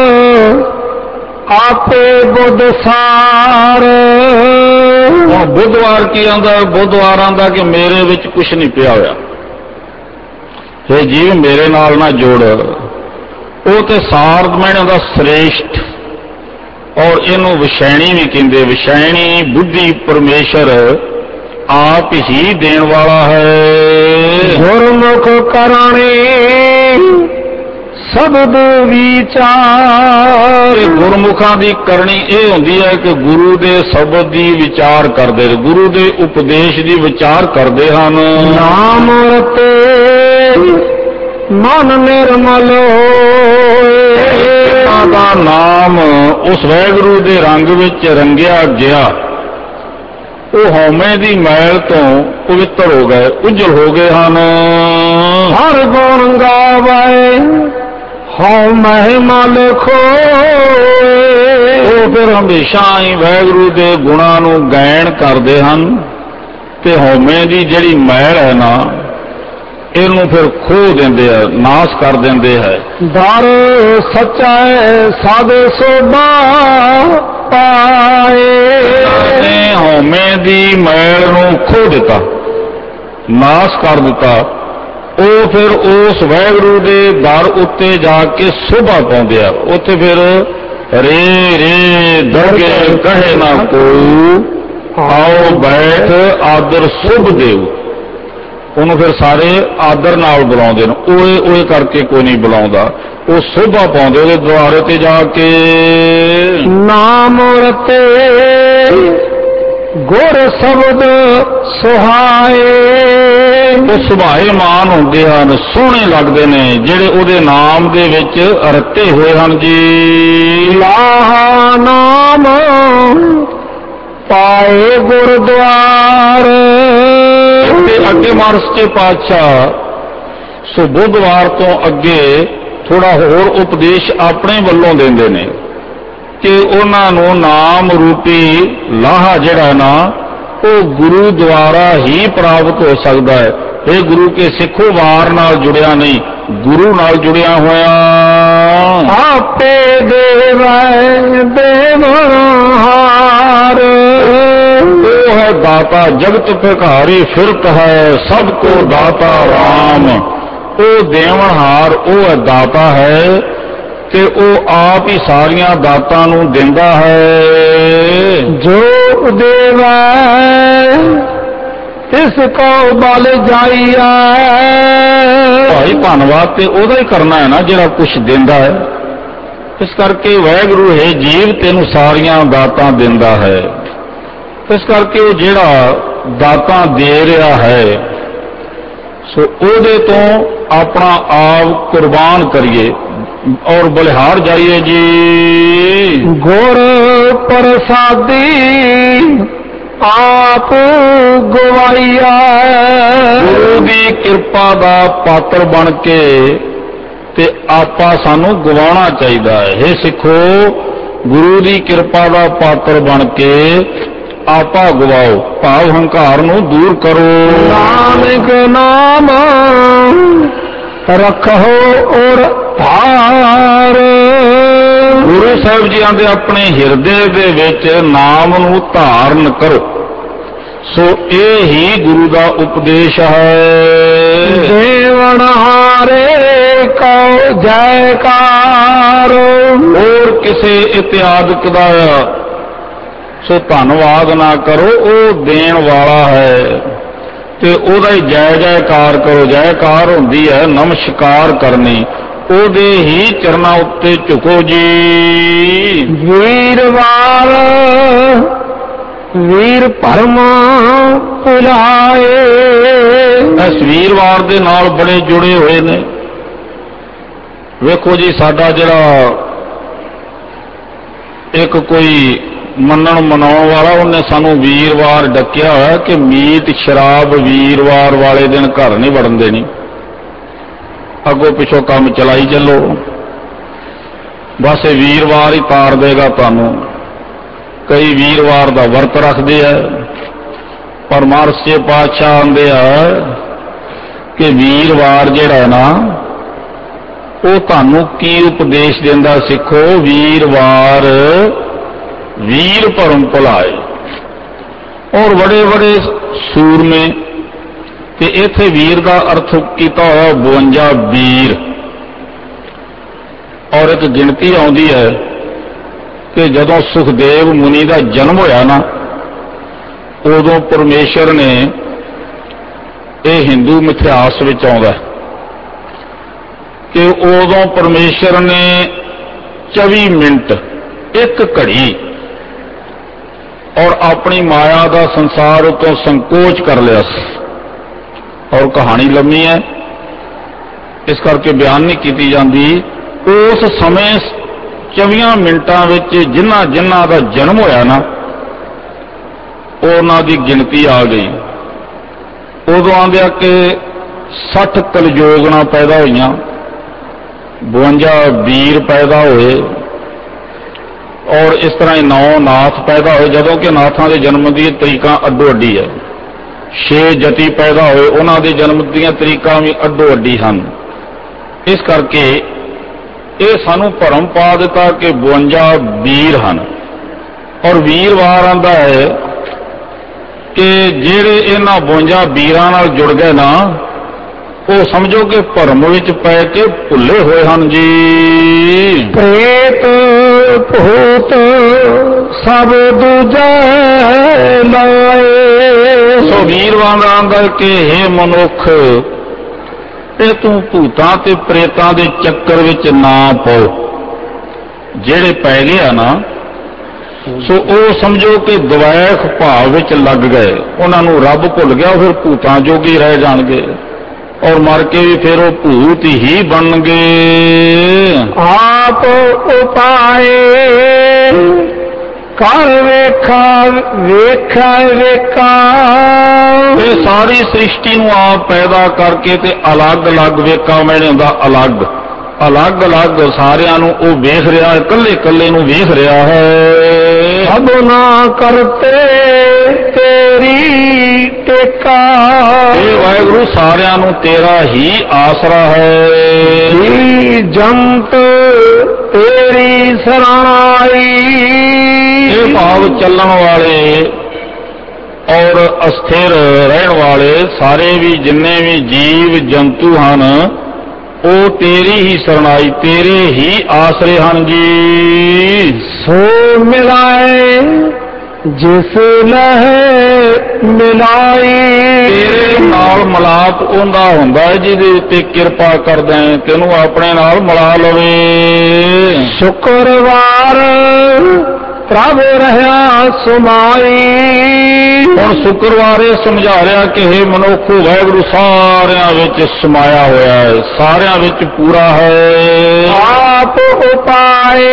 ਆਪੇ ਬੁੱਧ ਸਾਰ।
ਬੁੱਧਵਾਰ ਕੀ ਆਂਦਾ? ਬੁੱਧਵਾਰ ਆਂਦਾ ਕਿ ਮੇਰੇ ਵਿੱਚ ਕੁਛ ਨਹੀਂ ਪਿਆ ਹੋਇਆ, ਇਹ ਜੀਵ ਮੇਰੇ ਨਾਲ ਨਾ ਜੁੜ। ਉਹ ਤੇ ਸਾਰਦ ਮੈਨਾਂ ਦਾ ਸ੍ਰੇਸ਼ਟ, ਔਰ ਇਹਨੂੰ ਵਿਸ਼ੈਣੀ ਵੀ ਕਹਿੰਦੇ। ਵਿਸ਼ੈਣੀ ਬੁੱਧੀ ਪਰਮੇਸ਼ਰ ਆਪ ਹੀ ਦੇਣ ਵਾਲਾ ਹੈ।
ਗੁਰਮੁਖ ਕਰਨੀ ਸ਼ਬਦ ਵਿਚਾਰ।
ਗੁਰਮੁਖਾਂ ਦੀ ਕਰਨੀ ਇਹ ਹੁੰਦੀ ਹੈ ਕਿ ਗੁਰੂ ਦੇ ਸ਼ਬਦ ਦੀ ਵਿਚਾਰ ਕਰਦੇ, ਗੁਰੂ ਦੇ ਉਪਦੇਸ਼ ਦੀ ਵਿਚਾਰ ਕਰਦੇ ਹਨ।
ਨਾਮ ਰਤੇ ਮਨ ਨਿਰਮਲ ਹੋਏ।
ਦਾ ਨਾਮ ਉਸ ਵਾਹਿਗੁਰੂ ਦੇ ਰੰਗ ਵਿੱਚ ਰੰਗਿਆ ਗਿਆ, ਉਹ ਹਉਮੈ ਦੀ ਮੈਲ ਤੋਂ ਪਵਿੱਤਰ ਹੋ ਗਏ, ਉਜਲ ਹੋ ਗਏ ਹਨ।
ਹਰ ਗੁਣ ਗਾਵੇ ਹਉਮੈ ਮਲ ਖੋਏ।
ਉਹ ਫਿਰ ਹਮੇਸ਼ਾ ਹੀ ਵਾਹਿਗੁਰੂ ਦੇ ਗੁਣਾਂ ਨੂੰ ਗਾਇਨ ਕਰਦੇ ਹਨ ਤੇ ਹਉਮੈ ਦੀ ਜਿਹੜੀ ਮੈਲ ਹੈ ਨਾ, ਇਹਨੂੰ ਫਿਰ ਖੋਹ ਦਿੰਦੇ ਆ, ਨਾਸ਼ ਕਰ ਦਿੰਦੇ ਹੈ।
ਦਰ ਸੱਚਾ ਸਾਧ ਸੋਭਾ ਪਾਏ।
ਹਉਮੈ ਦੀ ਮੈਲ ਨੂੰ ਖੋਹ ਦਿੱਤਾ, ਨਾਸ਼ ਕਰ ਦਿੱਤਾ। ਉਹ ਫਿਰ ਉਸ ਵਾਹਿਗੁਰੂ ਦੇ ਦਰ ਉੱਤੇ ਜਾ ਕੇ ਸੋਭਾ ਪਾਉਂਦੇ ਆ। ਉੱਥੇ ਫਿਰ ਰੇ ਰੇ ਦਰਗੇ ਕਹੇ ਨਾ ਕੋਈ, ਆਓ ਬੈਠ ਆਦਰ ਸੁਭ ਦੇਉ। ਉਹਨੂੰ ਫਿਰ ਸਾਰੇ ਆਦਰ ਨਾਲ ਬੁਲਾਉਂਦੇ ਨੇ। ਓਏ ਓਏ ਕਰਕੇ ਕੋਈ ਨਹੀਂ ਬੁਲਾਉਂਦਾ, ਉਹ ਸੋਭਾ ਪਾਉਂਦੇ ਉਹਦੇ ਦੁਆਰੇ ਤੇ ਜਾ ਕੇ।
ਨਾਮ ਰਤੇ ਗੁਰ ਸ਼ਬਦ ਸੁਹਾਏ।
ਉਹ ਸੁਭਾਏਮਾਨ ਹੁੰਦੇ ਹਨ, ਸੋਹਣੇ ਲੱਗਦੇ ਨੇ ਜਿਹੜੇ ਉਹਦੇ ਨਾਮ ਦੇ ਵਿੱਚ ਰਤੇ ਹੋਏ ਹਨ ਜੀ।
ਲਾਹਾ ਨਾਮ ਪਾਏ ਗੁਰਦੁਆਰ।
ਤੇ ਅੱਗੇ ਮਹਾਰਾਜ ਪਾਤਸ਼ਾਹ ਸੋ ਬੁੱਧਵਾਰ ਤੋਂ ਅੱਗੇ ਥੋੜਾ ਹੋਰ ਉਪਦੇਸ਼ ਆਪਣੇ ਵੱਲੋਂ ਦਿੰਦੇ ਨੇ ਕਿ ਉਹਨਾਂ ਨੂੰ ਨਾਮ ਰੂਪੀ ਲਾਹਾ ਜਿਹੜਾ ਨਾ, ਉਹ ਗੁਰੂ ਦੁਆਰਾ ਹੀ ਪ੍ਰਾਪਤ ਹੋ ਸਕਦਾ ਹੈ। ਇਹ ਗੁਰੂ ਕੇ ਸਿੱਖੋ ਵਾਰ ਨਾਲ ਜੁੜਿਆ ਨਹੀਂ, ਗੁਰੂ ਨਾਲ ਜੁੜਿਆ ਹੋਇਆ।
ਆਪੇ ਦੇਵੈ ਦੇਵਹਾਰ।
है दाता जगत भिखारी फिरत है सबको दाता राम। वो देवनहार वो है दाता है ते वो आप ही सारियां दातां नूं दिंदा है।
जो देवै तिसको बल जाइया।
भाई धन्नवाद ते ओदा ही करना है ना जिहड़ा कुछ दिंदा है। इस करके वाहिगुरू है जीव तेनू सारियां दातां दिंदा है। इस करके वो जिहड़ा दातां दे रहा है सो ओदे तो अपना आप कुर्बान करिए और बलिहार जाइए जी।
गुर प्रसादी आप गवाइया।
गुरु की कृपा का पात्र बन के ते आपा सानू गवाना चाहिए है। हे सिखो गुरु की कृपा का पात्र बन के आपा गवाओ भाव हंकार नू दूर करो।
नानक नाम रखो और धार।
गुरु साहब जी आंदे अपने हिरदे दे विच नाम नू धारण करो। सो ये ही गुरु का उपदेश है।
देवनहारे को जयकार।
और किसे इत्यादक दा सो धन्नवाद ना करो। वो देण वाला है ते ओदा ही जय जयकार करो। जयकार होंदी है नमस्कार करनी। ओदे ही चरना उत्ते झुको जी।
वीरवार वीर भरम भुलाए।
इस वीरवार दे नाल बड़े जुड़े हुए ने। वेखो जी साडा जिहड़ा एक कोई मनण मनाउण वाला उन्हें सानू वीरवार डकिया है कि मीट शराब वीरवार वाले दिन घर नहीं वड़न देनी। अगों पिछों काम चलाई चलो बस वीरवार ही तार देगा तुहानू। कई वीरवार का वर्त रखते हैं पर महर्षि पातशाह आंदे है कि वीरवार जिहड़ा ना वो तुहानू की उपदेश देंदा सिखो। वीरवार वीर भरम भुलाए। और बड़े बड़े सूरमे ते इत्थे वीर का अर्थ किया होया 52 वीर। और एक गिनती आउंदी है कि जदों सुखदेव मुनि का जन्म होया ना उदों परमेश्वर ने ये हिंदू मिथिहास विच आउंदा कि उदों परमेश्वर ने 24 मिनट एक घड़ी और अपनी माया का संसार उतों संकोच कर लिया। और कहानी लम्मी है इस करके बयान नहीं की जाती। उस समय 24 मिनटां विच जिन्हां जिन्हां दा जन्म होया ना उन्हां दी गिनती आ गई। उदों आंदिया कि 60 कलयुगना पैदा होईयां 52 वीर पैदा होए। और इस तरह ही 9 नाथ पैदा होए जदों कि नाथां दे जन्म दी तरीका अड्डो अड्डी है। 6 जति पैदा होए उन्हां दे जन्म दीयां तरीकां भी अड्डो अड्डी हन। इस करके ये सानू भरम पा दिता कि 52 वीर हन। और वीरवार आंदा है कि जिहड़े इन्हां 52 वीरां नाल जुड़ गए ना वो समझो कि भरम विच पै के भुले हुए हन जी।
प्रेत भूत सब दूजे लाए।
सो वीरवार आंदा कि हे मनुख ते तू भूतां ते प्रेतां दे चक्कर विच ना पाओ। जिहड़े पै गए ना सो ਉਹ समझो कि द्वैख भाव विच लग गए। उन्हां नूं रब भुल गया फिर भूतां जोगी रह जाणगे और मर के भी फिर वो भूत ही बन गए।
आप उपाए कर वेखा वेखा वेखा।
ये सारी सृष्टि नूं आप पैदा करके ते अलग अलग वेखा मैंने हुंदा अलग अलग अलग सारियां नूं वो वेख रहा है। कल्ले कल्ले नूं वेख रहा है।
सब ना करते तेरी टेका।
ये वाहिगुरु सारियां नूं तेरा ही आसरा है।
जी जंत तेरी शरणाई।
ये भाव चलन वाले ਔਰ ਅਸਥਿਰ ਰਹਿਣ ਵਾਲੇ ਸਾਰੇ ਵੀ ਜਿੰਨੇ ਵੀ ਜੀਵ ਜੰਤੂ ਹਨ ਉਹ ਤੇਰੀ ਹੀ ਸਰਣਾਈ, ਤੇਰੇ ਹੀ ਆਸਰੇ ਹਨ ਜੀ।
ਸੋ ਮਿਲਾਏ ਜਿਸ ਲਹਿ ਮਿਲਾਈ,
ਤੇਰੇ ਨਾਲ ਮਲਾਪ ਉਹਦਾ ਹੁੰਦਾ ਹੈ ਜਿਹਦੇ ਉੱਤੇ ਕਿਰਪਾ ਕਰਦਾ ਹੈ, ਤੈਨੂੰ ਆਪਣੇ ਨਾਲ ਮਿਲਾ ਲਵੇ।
ਸ਼ੁਕਰਵਾਰ ਪ੍ਰਭ ਰਹਾ ਸੁਮਾਈ,
ਹੁਣ ਸ਼ੁਕਰਵਾਰ ਇਹ ਸਮਝਾ ਰਿਹਾ ਕਿ ਹੇ ਮਨੁੱਖੋ ਵਾਹਿਗੁਰੂ ਸਾਰਿਆਂ ਵਿੱਚ ਸਮਾਇਆ ਹੋਇਆ ਹੈ, ਸਾਰਿਆਂ ਵਿੱਚ ਪੂਰਾ ਹੈ।
ਆਪ ਉਪਾਏ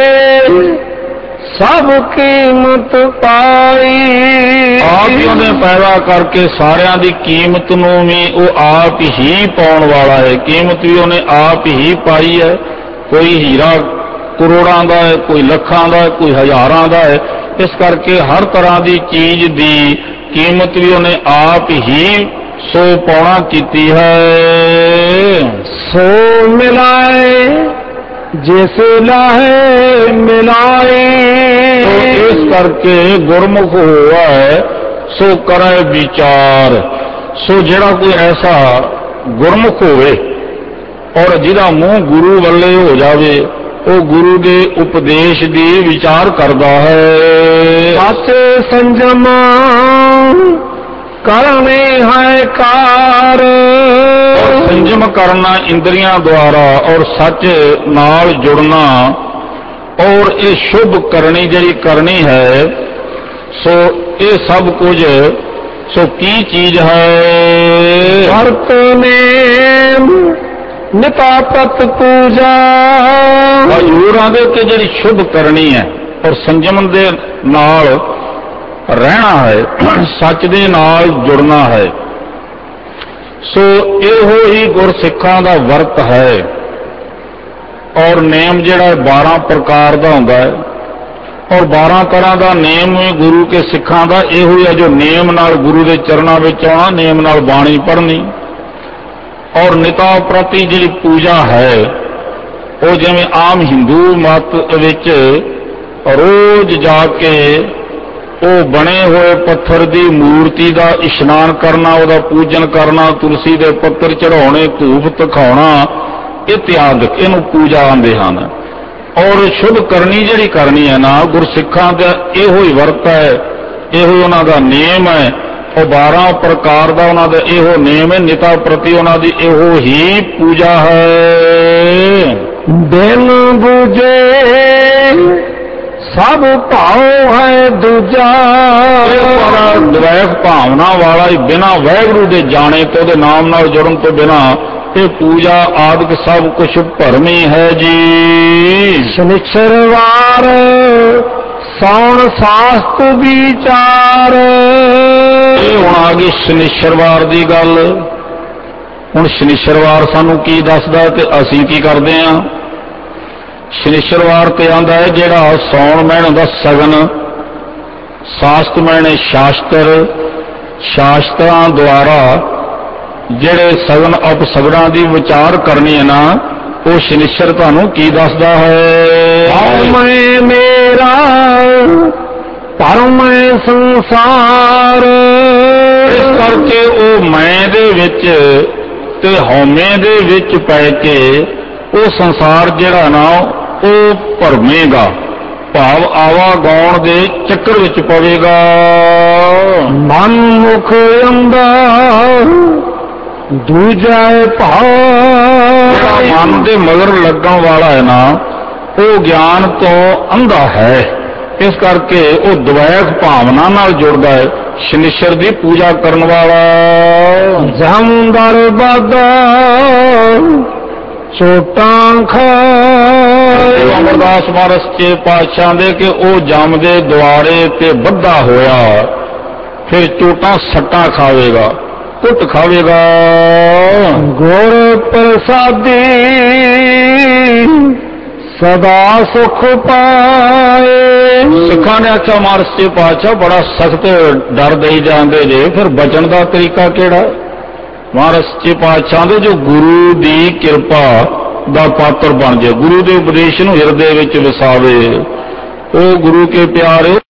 ਸਭ ਕੀਮਤ ਪਾਈ,
ਆਪ ਹੀ ਉਹਨੇ ਪੈਦਾ ਕਰਕੇ ਸਾਰਿਆਂ ਦੀ ਕੀਮਤ ਨੂੰ ਵੀ ਉਹ ਆਪ ਹੀ ਪਾਉਣ ਵਾਲਾ ਹੈ, ਕੀਮਤ ਵੀ ਉਹਨੇ ਆਪ ਹੀ ਪਾਈ ਹੈ। ਕੋਈ ਹੀਰਾ ਕਰੋੜਾਂ ਦਾ ਹੈ, ਕੋਈ ਲੱਖਾਂ ਦਾ ਹੈ, ਕੋਈ ਹਜ਼ਾਰਾਂ ਦਾ ਹੈ। ਇਸ ਕਰਕੇ ਹਰ ਤਰ੍ਹਾਂ ਦੀ ਚੀਜ਼ ਦੀ ਕੀਮਤ ਵੀ ਉਹਨੇ ਆਪ ਹੀ ਸੋ ਪਾਉਣਾ ਕੀਤੀ ਹੈ।
ਸੋ ਮਿਲਾਏ ਜਿਸ ਲਾਹੇ ਮਿਲਾਈ,
ਇਸ ਕਰਕੇ ਗੁਰਮੁਖ ਹੋਇਆ ਹੈ ਸੋ ਕਰੇ ਵਿਚਾਰ। ਸੋ ਜਿਹੜਾ ਕੋਈ ਐਸਾ ਗੁਰਮੁਖ ਹੋਵੇ ਔਰ ਜਿਹਦਾ ਮੂੰਹ ਗੁਰੂ ਵੱਲੇ ਹੋ ਜਾਵੇ, ਉਹ ਗੁਰੂ ਦੇ ਉਪਦੇਸ਼ ਦੀ ਵਿਚਾਰ ਕਰਦਾ ਹੈ।
ਸੱਚ ਸੰਜਮ ਕਰਨੇ ਹੈ ਕਾਰ,
ਸੰਜਮ ਕਰਨਾ ਇੰਦਰੀਆਂ ਦੁਆਰਾ ਔਰ ਸੱਚ ਨਾਲ ਜੁੜਨਾ, ਔਰ ਇਹ ਸ਼ੁਭ ਕਰਨੀ ਜਿਹੜੀ ਕਰਨੀ ਹੈ, ਸੋ ਇਹ ਸਭ ਕੁਝ ਸੋ ਕੀ ਚੀਜ਼ ਹੈ?
ਵਰਤ ਨੇਮ ਨਿਤਾਪਤ ਪੂਜਾ,
ਹਜ਼ੂਰਾਂ ਦੇ ਉੱਤੇ ਜਿਹੜੀ ਸ਼ੁਭ ਕਰਨੀ ਹੈ ਔਰ ਸੰਜਮ ਦੇ ਨਾਲ ਰਹਿਣਾ ਹੈ, ਸੱਚ ਦੇ ਨਾਲ ਜੁੜਨਾ ਹੈ। ਸੋ ਇਹੋ ਹੀ ਗੁਰਸਿੱਖਾਂ ਦਾ ਵਰਤ ਹੈ। ਔਰ ਨੇਮ ਜਿਹੜਾ 12 ਪ੍ਰਕਾਰ ਦਾ ਹੁੰਦਾ ਹੈ, ਔਰ 12 ਤਰ੍ਹਾਂ ਦਾ ਨੇਮ ਵੀ ਗੁਰੂ ਕੇ ਸਿੱਖਾਂ ਦਾ ਇਹੋ ਹੀ ਹੈ, ਜੋ ਨੇਮ ਨਾਲ ਗੁਰੂ ਦੇ ਚਰਨਾਂ ਵਿੱਚ ਆਉਣਾ, ਨੇਮ ਨਾਲ ਬਾਣੀ ਪੜ੍ਹਨੀ। ਔਰ ਨਿਤਾ ਪ੍ਰਤੀ ਜਿਹੜੀ ਪੂਜਾ ਹੈ, ਉਹ ਜਿਵੇਂ ਆਮ ਹਿੰਦੂ ਮਤ ਵਿੱਚ ਰੋਜ਼ ਜਾ ਕੇ ਉਹ ਬਣੇ ਹੋਏ ਪੱਥਰ ਦੀ ਮੂਰਤੀ ਦਾ ਇਸ਼ਨਾਨ ਕਰਨਾ, ਉਹਦਾ ਪੂਜਨ ਕਰਨਾ, ਤੁਲਸੀ ਦੇ ਪੱਤਰ ਚੜਾਉਣੇ, ਧੂਪ ਦਿਖਾਉਣਾ ਇਤਿਆਦਿਕ, ਇਹਨੂੰ ਪੂਜਾ ਆਂਦੇ ਹਨ। ਔਰ ਸ਼ੁਭ ਕਰਨੀ ਜਿਹੜੀ ਕਰਨੀ ਹੈ ਨਾ, ਗੁਰਸਿੱਖਾਂ ਦਾ ਇਹੋ ਹੀ ਵਰਤ ਹੈ, ਇਹੋ ਉਹਨਾਂ ਦਾ ਨੇਮ ਹੈ। ਉਹ 12 ਪ੍ਰਕਾਰ ਦਾ ਉਹਨਾਂ ਦਾ ਇਹੋ ਨੇਮ ਹੈ, ਨਿਤਾ ਪ੍ਰਤੀ ਉਹਨਾਂ ਦੀ ਇਹੋ ਹੀ ਪੂਜਾ ਹੈ।
ਬਿਨ ਬੁਝੇ ਸਭ ਭਾਉ ਹੈ ਦੂਜਾ,
ਪਰ ਦਵੈਕ ਭਾਵਨਾ ਵਾਲਾ ਹੀ ਬਿਨਾਂ ਵਾਹਿਗੁਰੂ ਦੇ ਜਾਣੇ ਤੇ ਉਹਦੇ ਨਾਮ ਨਾਲ ਜੁੜਨ ਤੋਂ ਬਿਨਾਂ ਇਹ ਪੂਜਾ ਆਦਿਕ ਸਭ ਕੁਝ ਭਰਮੀ ਹੈ ਜੀ।
ਸ਼ਨਿਚਰਵਾਰ ਸੌਣ ਸਾਸਤ ਵਿਚਾਰ,
ਇਹ ਹੁਣ ਆ ਗਈ ਸ਼ਨੀਚਰਵਾਰ ਦੀ ਗੱਲ। ਹੁਣ ਸ਼ਨੀਚਰਵਾਰ ਸਾਨੂੰ ਕੀ ਦੱਸਦਾ ਤੇ ਅਸੀਂ ਕੀ ਕਰਦੇ ਹਾਂ? ਸ਼ਨੀਚਰਵਾਰ ਤੇ ਆਂਦਾ ਹੈ ਜਿਹੜਾ ਸੌਣ ਮਹੀਨੇ ਦਾ ਸਗਨ, ਸਾਸਤ ਮਹੀਨੇ ਸ਼ਾਸਤਰ, ਸ਼ਾਸਤਰਾਂ ਦੁਆਰਾ ਜਿਹੜੇ ਸਗਨ ਅਪਸਗਨਾਂ ਦੀ ਵਿਚਾਰ ਕਰਨੀ ਹੈ ਨਾ, ਉਹ ਸ਼ਨੀਚਰ ਤੁਹਾਨੂੰ ਕੀ ਦੱਸਦਾ ਹੈ?
ਮੈਂ ਮੇਰਾ ਪਰਮ ਸੰਸਾਰ,
ਇਸ ਕਰਕੇ ਉਹ ਮੈਂ ਦੇ ਵਿੱਚ ਤੇ ਹਉਮੈ ਦੇ ਵਿੱਚ ਪੈ ਕੇ ਉਹ ਸੰਸਾਰ ਜਿਹੜਾ ਨਾ ਉਹ ਭਰਮੇਗਾ, ਭਾਵ ਆਵਾ ਗਾਉਣ ਦੇ ਚੱਕਰ ਵਿੱਚ ਪਵੇਗਾ।
ਮਨ ਮੁਖ ਅੰਦਰ ਦੂਜਾ ਭਾਵ,
ਜਿਹੜਾ ਮਨ ਦੇ ਮਗਰ ਲੱਗਣ ਵਾਲਾ ਹੈ ਨਾ, ਉਹ ਗਿਆਨ ਤੋਂ ਅੰਧਾ ਹੈ। ਇਸ ਕਰਕੇ ਉਹ ਦਵੈਕ ਭਾਵਨਾ ਨਾਲ ਜੁੜਦਾ ਹੈ, ਸ਼ਨੀਚਰ ਦੀ ਪੂਜਾ ਕਰਨ ਵਾਲਾ।
ਜਮਦਰ ਬਾਦਾ ਚੋਟਾਂ ਖਾਏ,
ਅਮਰਦਾਸ ਮਹਾਰਾਜ ਸੱਚੇ ਪਾਤਸ਼ਾਹ ਦੇ ਕਿ ਉਹ ਜਮ ਦੇ ਦੁਆਰੇ ਤੇ ਬੱਧਾ ਹੋਇਆ, ਫਿਰ ਚੋਟਾਂ ਸੱਟਾਂ ਖਾਵੇਗਾ, ਕੁੱਟ ਖਾਵੇਗਾ।
ਗੁਰ ਪ੍ਰਸਾਦੀ ਸਦਾ ਸੁਖ ਪਾਏ,
ਸਿੱਖਾਂ ਨੇ ਆਖਿਆ ਮਹਾਰਾਜ ਸੱਚੇ ਪਾਤਸ਼ਾਹ ਬੜਾ ਸਖਤ ਡਰ ਦੇਈ ਜਾਂਦੇ ਜੇ, ਫਿਰ ਬਚਣ ਦਾ ਤਰੀਕਾ ਕਿਹੜਾ? ਮਹਾਰਾਜ ਸੱਚੇ ਪਾਤਸ਼ਾਹ ਦੇ ਜੋ ਗੁਰੂ ਦੀ ਕਿਰਪਾ ਦਾ ਪਾਤਰ ਬਣ ਜਾਏ, ਗੁਰੂ ਦੇ ਉਪਦੇਸ਼ ਨੂੰ ਹਿਰਦੇ ਵਿੱਚ ਵਸਾਵੇ, ਉਹ ਗੁਰੂ ਕੇ ਪਿਆਰੇ